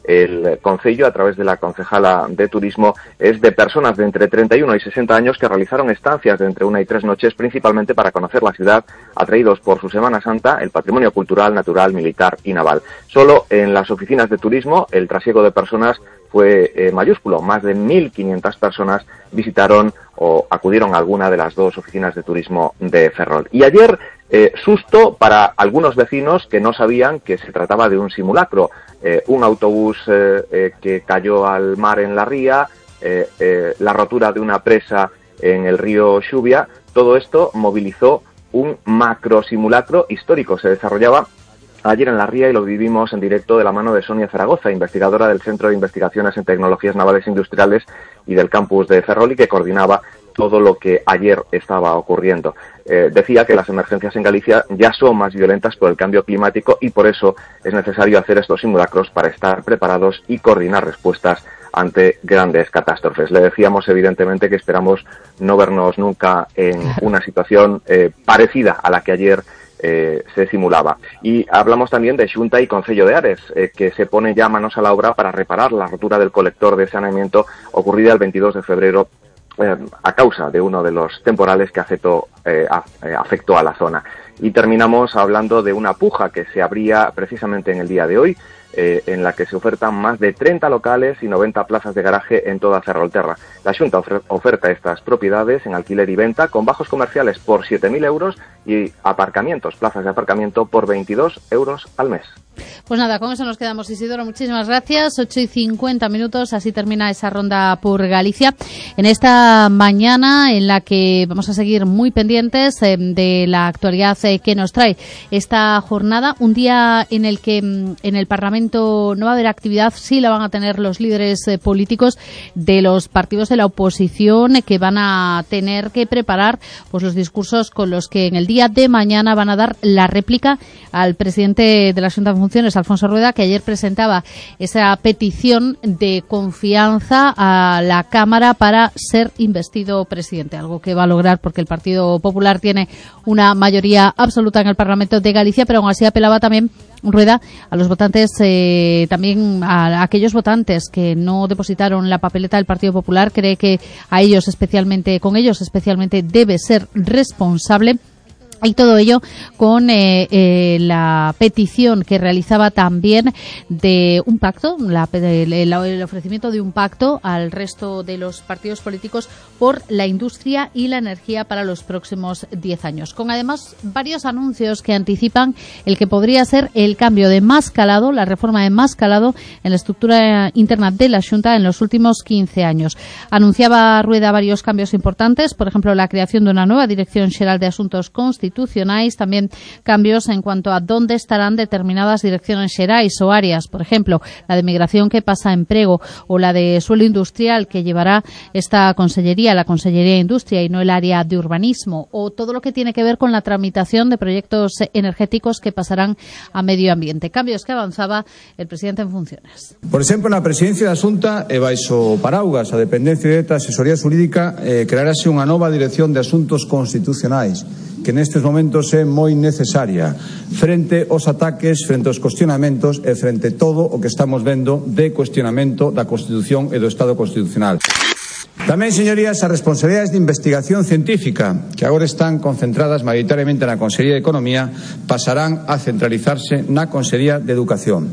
El concello, a través de la concejala de turismo, es de personas de entre treinta y uno y sesenta años que realizaron estancias de entre una y tres noches, principalmente para conocer la ciudad, atraídos por su Semana Santa, el patrimonio cultural, natural, militar y naval. Solo en las oficinas de turismo el trasiego de personas fue eh, mayúsculo. Más de mil quinientas personas visitaron o acudieron a alguna de las dos oficinas de turismo de Ferrol. Y ayer, eh, susto para algunos vecinos que no sabían que se trataba de un simulacro. Eh, un autobús eh, eh, que cayó al mar en la ría, eh, eh, la rotura de una presa en el río Xubia. Todo esto movilizó un macro simulacro histórico. Se desarrollaba ayer en la ría y lo vivimos en directo de la mano de Sonia Zaragoza, investigadora del Centro de Investigaciones en Tecnologías Navales Industriales y del campus de Ferrol, y que coordinaba todo lo que ayer estaba ocurriendo. Eh, decía que las emergencias en Galicia ya son más violentas por el cambio climático y por eso es necesario hacer estos simulacros para estar preparados y coordinar respuestas ante grandes catástrofes. Le decíamos evidentemente que esperamos no vernos nunca en una situación eh, parecida a la que ayer Eh, se simulaba. Y hablamos también de Xunta y Concello de Ares, eh, que se pone ya manos a la obra para reparar la rotura del colector de saneamiento ocurrida el veintidós de febrero eh, a causa de uno de los temporales que afectó, eh, a, eh, afectó a la zona. Y terminamos hablando de una puja que se abría precisamente en el día de hoy, eh, en la que se ofertan más de treinta locales y noventa plazas de garaje en toda Ferrolterra. La Xunta oferta estas propiedades en alquiler y venta con bajos comerciales por siete mil euros y aparcamientos, plazas de aparcamiento por veintidós euros al mes. Pues nada, con eso nos quedamos, Isidoro. Muchísimas gracias. ocho y cincuenta minutos, así termina esa ronda por Galicia. En esta mañana en la que vamos a seguir muy pendientes eh, de la actualidad eh, que nos trae esta jornada. Un día en el que en el Parlamento no va a haber actividad, sí la van a tener los líderes eh, políticos de los partidos de la oposición, eh, que van a tener que preparar pues los discursos con los que en el día de mañana van a dar la réplica al presidente de la Xunta de Funciones, Alfonso Rueda, que ayer presentaba esa petición de confianza a la Cámara para ser investido presidente, algo que va a lograr porque el Partido Popular tiene una mayoría absoluta en el Parlamento de Galicia, pero aún así apelaba también Rueda a los votantes, eh, también a aquellos votantes que no depositaron la papeleta del Partido Popular. Cree que a ellos especialmente, con ellos especialmente debe ser responsable. Y todo ello con eh, eh, la petición que realizaba también de un pacto, la, el, el ofrecimiento de un pacto al resto de los partidos políticos por la industria y la energía para los próximos diez años. Con además varios anuncios que anticipan el que podría ser el cambio de más calado, la reforma de más calado en la estructura interna de la Xunta en los últimos quince años. Anunciaba Rueda varios cambios importantes, por ejemplo, la creación de una nueva Dirección Xeral de Asuntos Constitucionales, también cambios en cuanto a dónde estarán determinadas direcciones xerais o áreas, por ejemplo, la de migración que pasa a empleo o la de suelo industrial que llevará esta consellería, la Consellería de Industria y no el área de urbanismo, o todo lo que tiene que ver con la tramitación de proyectos energéticos que pasarán a medio ambiente. Cambios que avanzaba el presidente en funciones. Por exemplo, na presidencia da Xunta e baixo paraugas a dependencia directa da asesoría xurídica eh, crearase unha nova Dirección de Asuntos Constitucionais que nestes momentos é moi necesaria frente aos ataques, frente aos cuestionamentos e frente a todo o que estamos vendo de cuestionamento da Constitución e do Estado Constitucional. Tamén, señorías, as responsabilidades de investigación científica, que agora están concentradas maioritariamente na Consellería de Economía, pasarán a centralizarse na Consellería de Educación.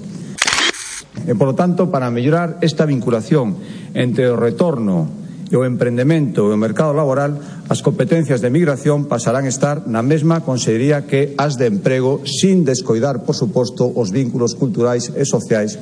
E, por lo tanto, para mellorar esta vinculación entre o retorno e o emprendemento e o mercado laboral, as competencias de migración pasarán a estar na mesma consellería que as de emprego, sin descoidar, por suposto, os vínculos culturais e sociais.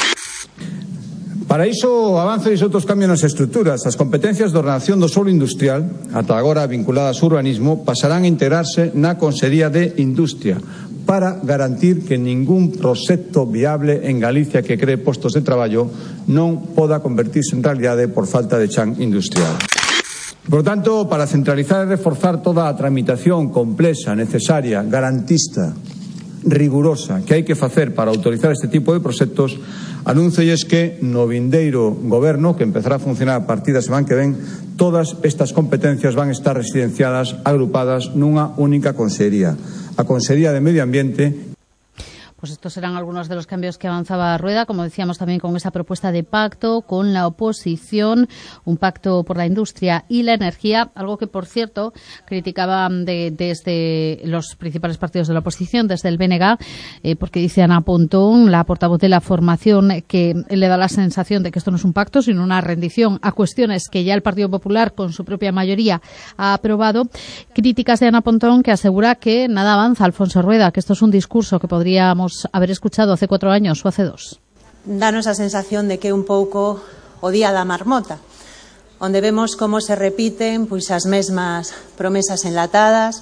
Para iso avanzan outros cambios nas estruturas. As competencias de ordenación do solo industrial, ata agora vinculadas ao urbanismo, pasarán a integrarse na Consellería de Industria, para garantir que ningún proxecto viable en Galicia que cree postos de traballo non poda convertirse en realidade por falta de chan industrial. Por tanto, para centralizar e reforzar toda a tramitación complexa, necesaria, garantista, rigurosa que hai que facer para autorizar este tipo de proxectos, anúnciolles que no vindeiro goberno, que empezará a funcionar a partir da semana que ven, todas estas competencias van a estar residenciadas, agrupadas nunha única consellería, a Consellería de Medio Ambiente. Pues estos eran algunos de los cambios que avanzaba Rueda, como decíamos también con esa propuesta de pacto con la oposición, un pacto por la industria y la energía, algo que, por cierto, criticaban de, desde los principales partidos de la oposición, desde el B N G, eh, porque dice Ana Pontón, la portavoz de la formación, que le da la sensación de que esto no es un pacto, sino una rendición a cuestiones que ya el Partido Popular, con su propia mayoría, ha aprobado. Críticas de Ana Pontón, que asegura que nada avanza, Alfonso Rueda, que esto es un discurso que podríamos haber escuchado hace cuatro años o hace dos. Danos a sensación de que un pouco o día da marmota, onde vemos como se repiten pois as mesmas promesas enlatadas,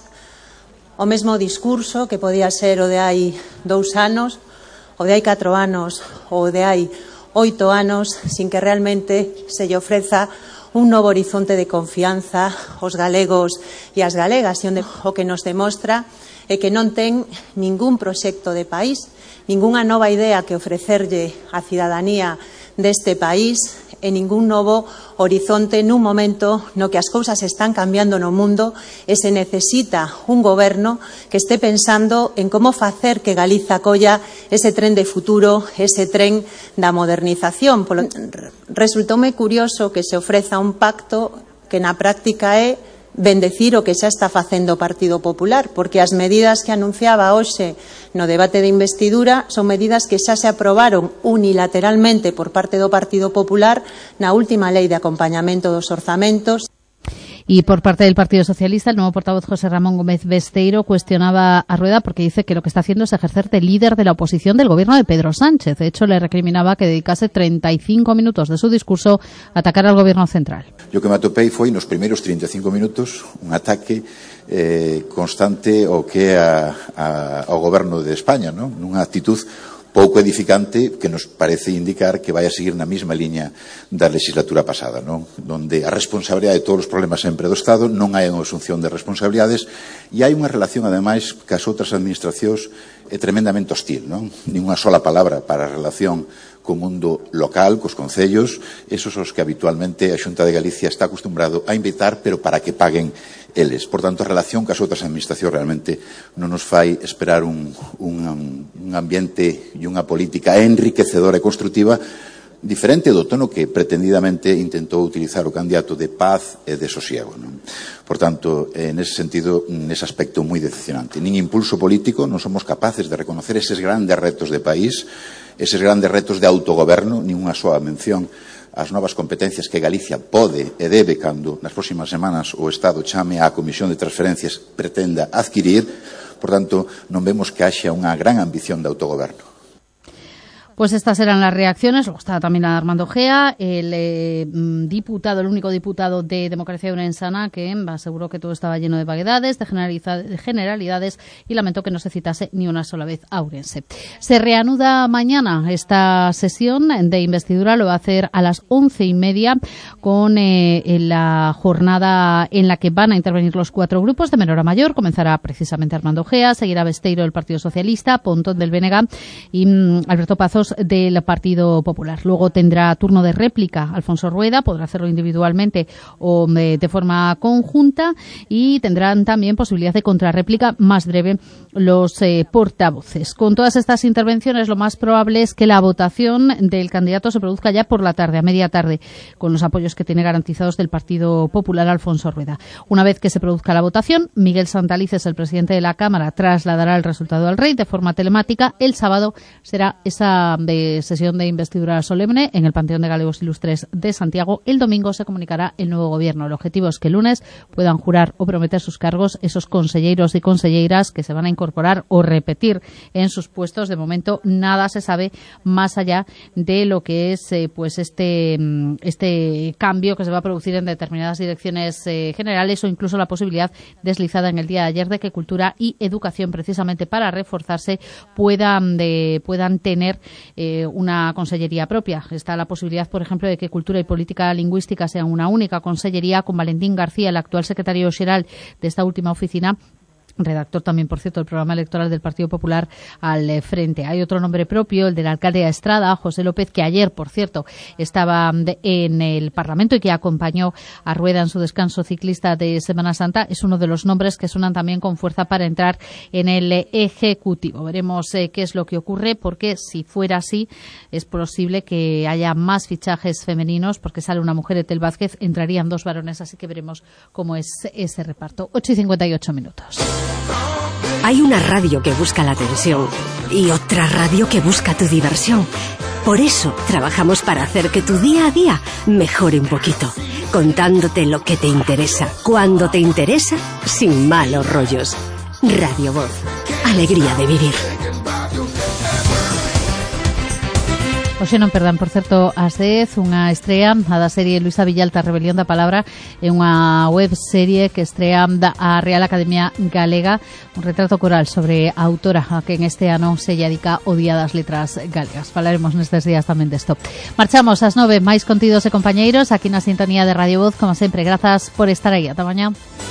o mesmo discurso que podía ser o de hai dous anos, o de hai catro anos, ou de hai oito anos, sin que realmente se lle ofreza un novo horizonte de confianza aos galegos e as galegas, e onde o que nos demostra é que non ten ningún proxecto de país, ningunha nova idea que ofrecerlle á cidadanía deste país e ningún novo horizonte nun momento no que as cousas están cambiando no mundo e se necesita un goberno que este pensando en como facer que Galiza colla ese tren de futuro, ese tren da modernización. Resultoume curioso que se ofreza un pacto que na práctica é bendecir o que xa está facendo o Partido Popular, porque as medidas que anunciaba hoxe no debate de investidura son medidas que xa se aprobaron unilateralmente por parte do Partido Popular na última lei de acompañamento dos orzamentos. Y por parte del Partido Socialista, el nuevo portavoz José Ramón Gómez Besteiro cuestionaba a Rueda porque dice que lo que está haciendo es ejercer de líder de la oposición del gobierno de Pedro Sánchez. De hecho, le recriminaba que dedicase treinta y cinco minutos de su discurso a atacar al gobierno central. Yo que me atopei foi nos primeiros treinta y cinco minutos un ataque eh, constante ao que a, a, ao goberno de España, ¿no? Nunha actitud pouco edificante que nos parece indicar que vai a seguir na mesma liña da legislatura pasada, non? Donde a responsabilidade de todos os problemas sempre do Estado, non hai unha asunción de responsabilidades e hai unha relación, ademais, cas outras administracións é tremendamente hostil, non? Nin unha sola palabra para a relación co mundo local, cos concellos, esos os que habitualmente a Xunta de Galicia está acostumbrado a invitar, pero para que paguen eles. Por tanto, a relación cas outras administracións realmente non nos fai esperar un, un, un ambiente e unha política enriquecedora e construtiva diferente do tono que pretendidamente intentou utilizar o candidato de paz e de sosiego, non? Por tanto, en ese sentido, nese aspecto moi decepcionante. Nin impulso político, non somos capaces de reconocer eses grandes retos de país, eses grandes retos de autogoberno, nin unha soa mención as novas competencias que Galicia pode e debe cando nas próximas semanas o Estado chame á Comisión de Transferencias pretenda adquirir. Por tanto, non vemos que haxa unha gran ambición de autogoberno. Pues estas eran las reacciones. Luego estaba también Armando Gea, el eh, diputado, el único diputado de Democracia Ourensana, que aseguró que todo estaba lleno de vaguedades, de generalidades, y lamentó que no se citase ni una sola vez a Ourense. Se reanuda mañana esta sesión de investidura, lo va a hacer a las once y media con eh, la jornada en la que van a intervenir los cuatro grupos de menor a mayor. Comenzará precisamente Armando Gea, seguirá Besteiro del Partido Socialista, Pontón del B N G y mm, Alberto Pazos del Partido Popular. Luego tendrá turno de réplica Alfonso Rueda, podrá hacerlo individualmente o de, de forma conjunta, y tendrán también posibilidad de contrarréplica más breve los eh, portavoces. Con todas estas intervenciones, lo más probable es que la votación del candidato se produzca ya por la tarde, a media tarde, con los apoyos que tiene garantizados del Partido Popular Alfonso Rueda. Una vez que se produzca la votación, Miguel Santalices, el presidente de la Cámara, trasladará el resultado al Rey de forma telemática. El sábado será esa de sesión de investidura solemne en el Panteón de Galegos Ilustres de Santiago. El domingo se comunicará el nuevo gobierno. El objetivo es que el lunes puedan jurar o prometer sus cargos esos conselleiros y conselleiras que se van a incorporar o repetir en sus puestos. De momento nada se sabe más allá de lo que es eh, pues este este cambio que se va a producir en determinadas direcciones eh, generales, o incluso la posibilidad deslizada en el día de ayer de que Cultura y Educación, precisamente para reforzarse, puedan de, puedan tener Eh, una consellería propia. Está la posibilidad, por ejemplo, de que Cultura y Política Lingüística sean una única consellería, con Valentín García, el actual secretario xeral de esta última oficina, redactor también, por cierto, del programa electoral del Partido Popular al eh, frente. Hay otro nombre propio, el del alcalde de Estrada, José López, que ayer, por cierto, estaba de, en el Parlamento y que acompañó a Rueda en su descanso ciclista de Semana Santa. Es uno de los nombres que suenan también con fuerza para entrar en el eh, Ejecutivo. Veremos eh, qué es lo que ocurre, porque si fuera así, es posible que haya más fichajes femeninos, porque sale una mujer, Etel Vázquez, entrarían dos varones, así que veremos cómo es ese reparto. ocho y cincuenta y ocho minutos. Hay una radio que busca la atención y otra radio que busca tu diversión. Por eso trabajamos para hacer que tu día a día mejore un poquito, contándote lo que te interesa, cuando te interesa, sin malos rollos. Radio Voz, alegría de vivir. Hoxe non perdan, por certo, ás dez, unha estrea a da serie Luisa Villalta, Rebelión da Palabra, é unha web serie que estrea da a Real Academia Galega, un retrato coral sobre a autora a que en este ano se dedica o Día das Letras Galegas. Falaremos nestes días tamén desto. Marchamos ás nove, máis contidos e compañeiros aquí na sintonía de Radio Voz, como sempre, grazas por estar aí. Ata mañá.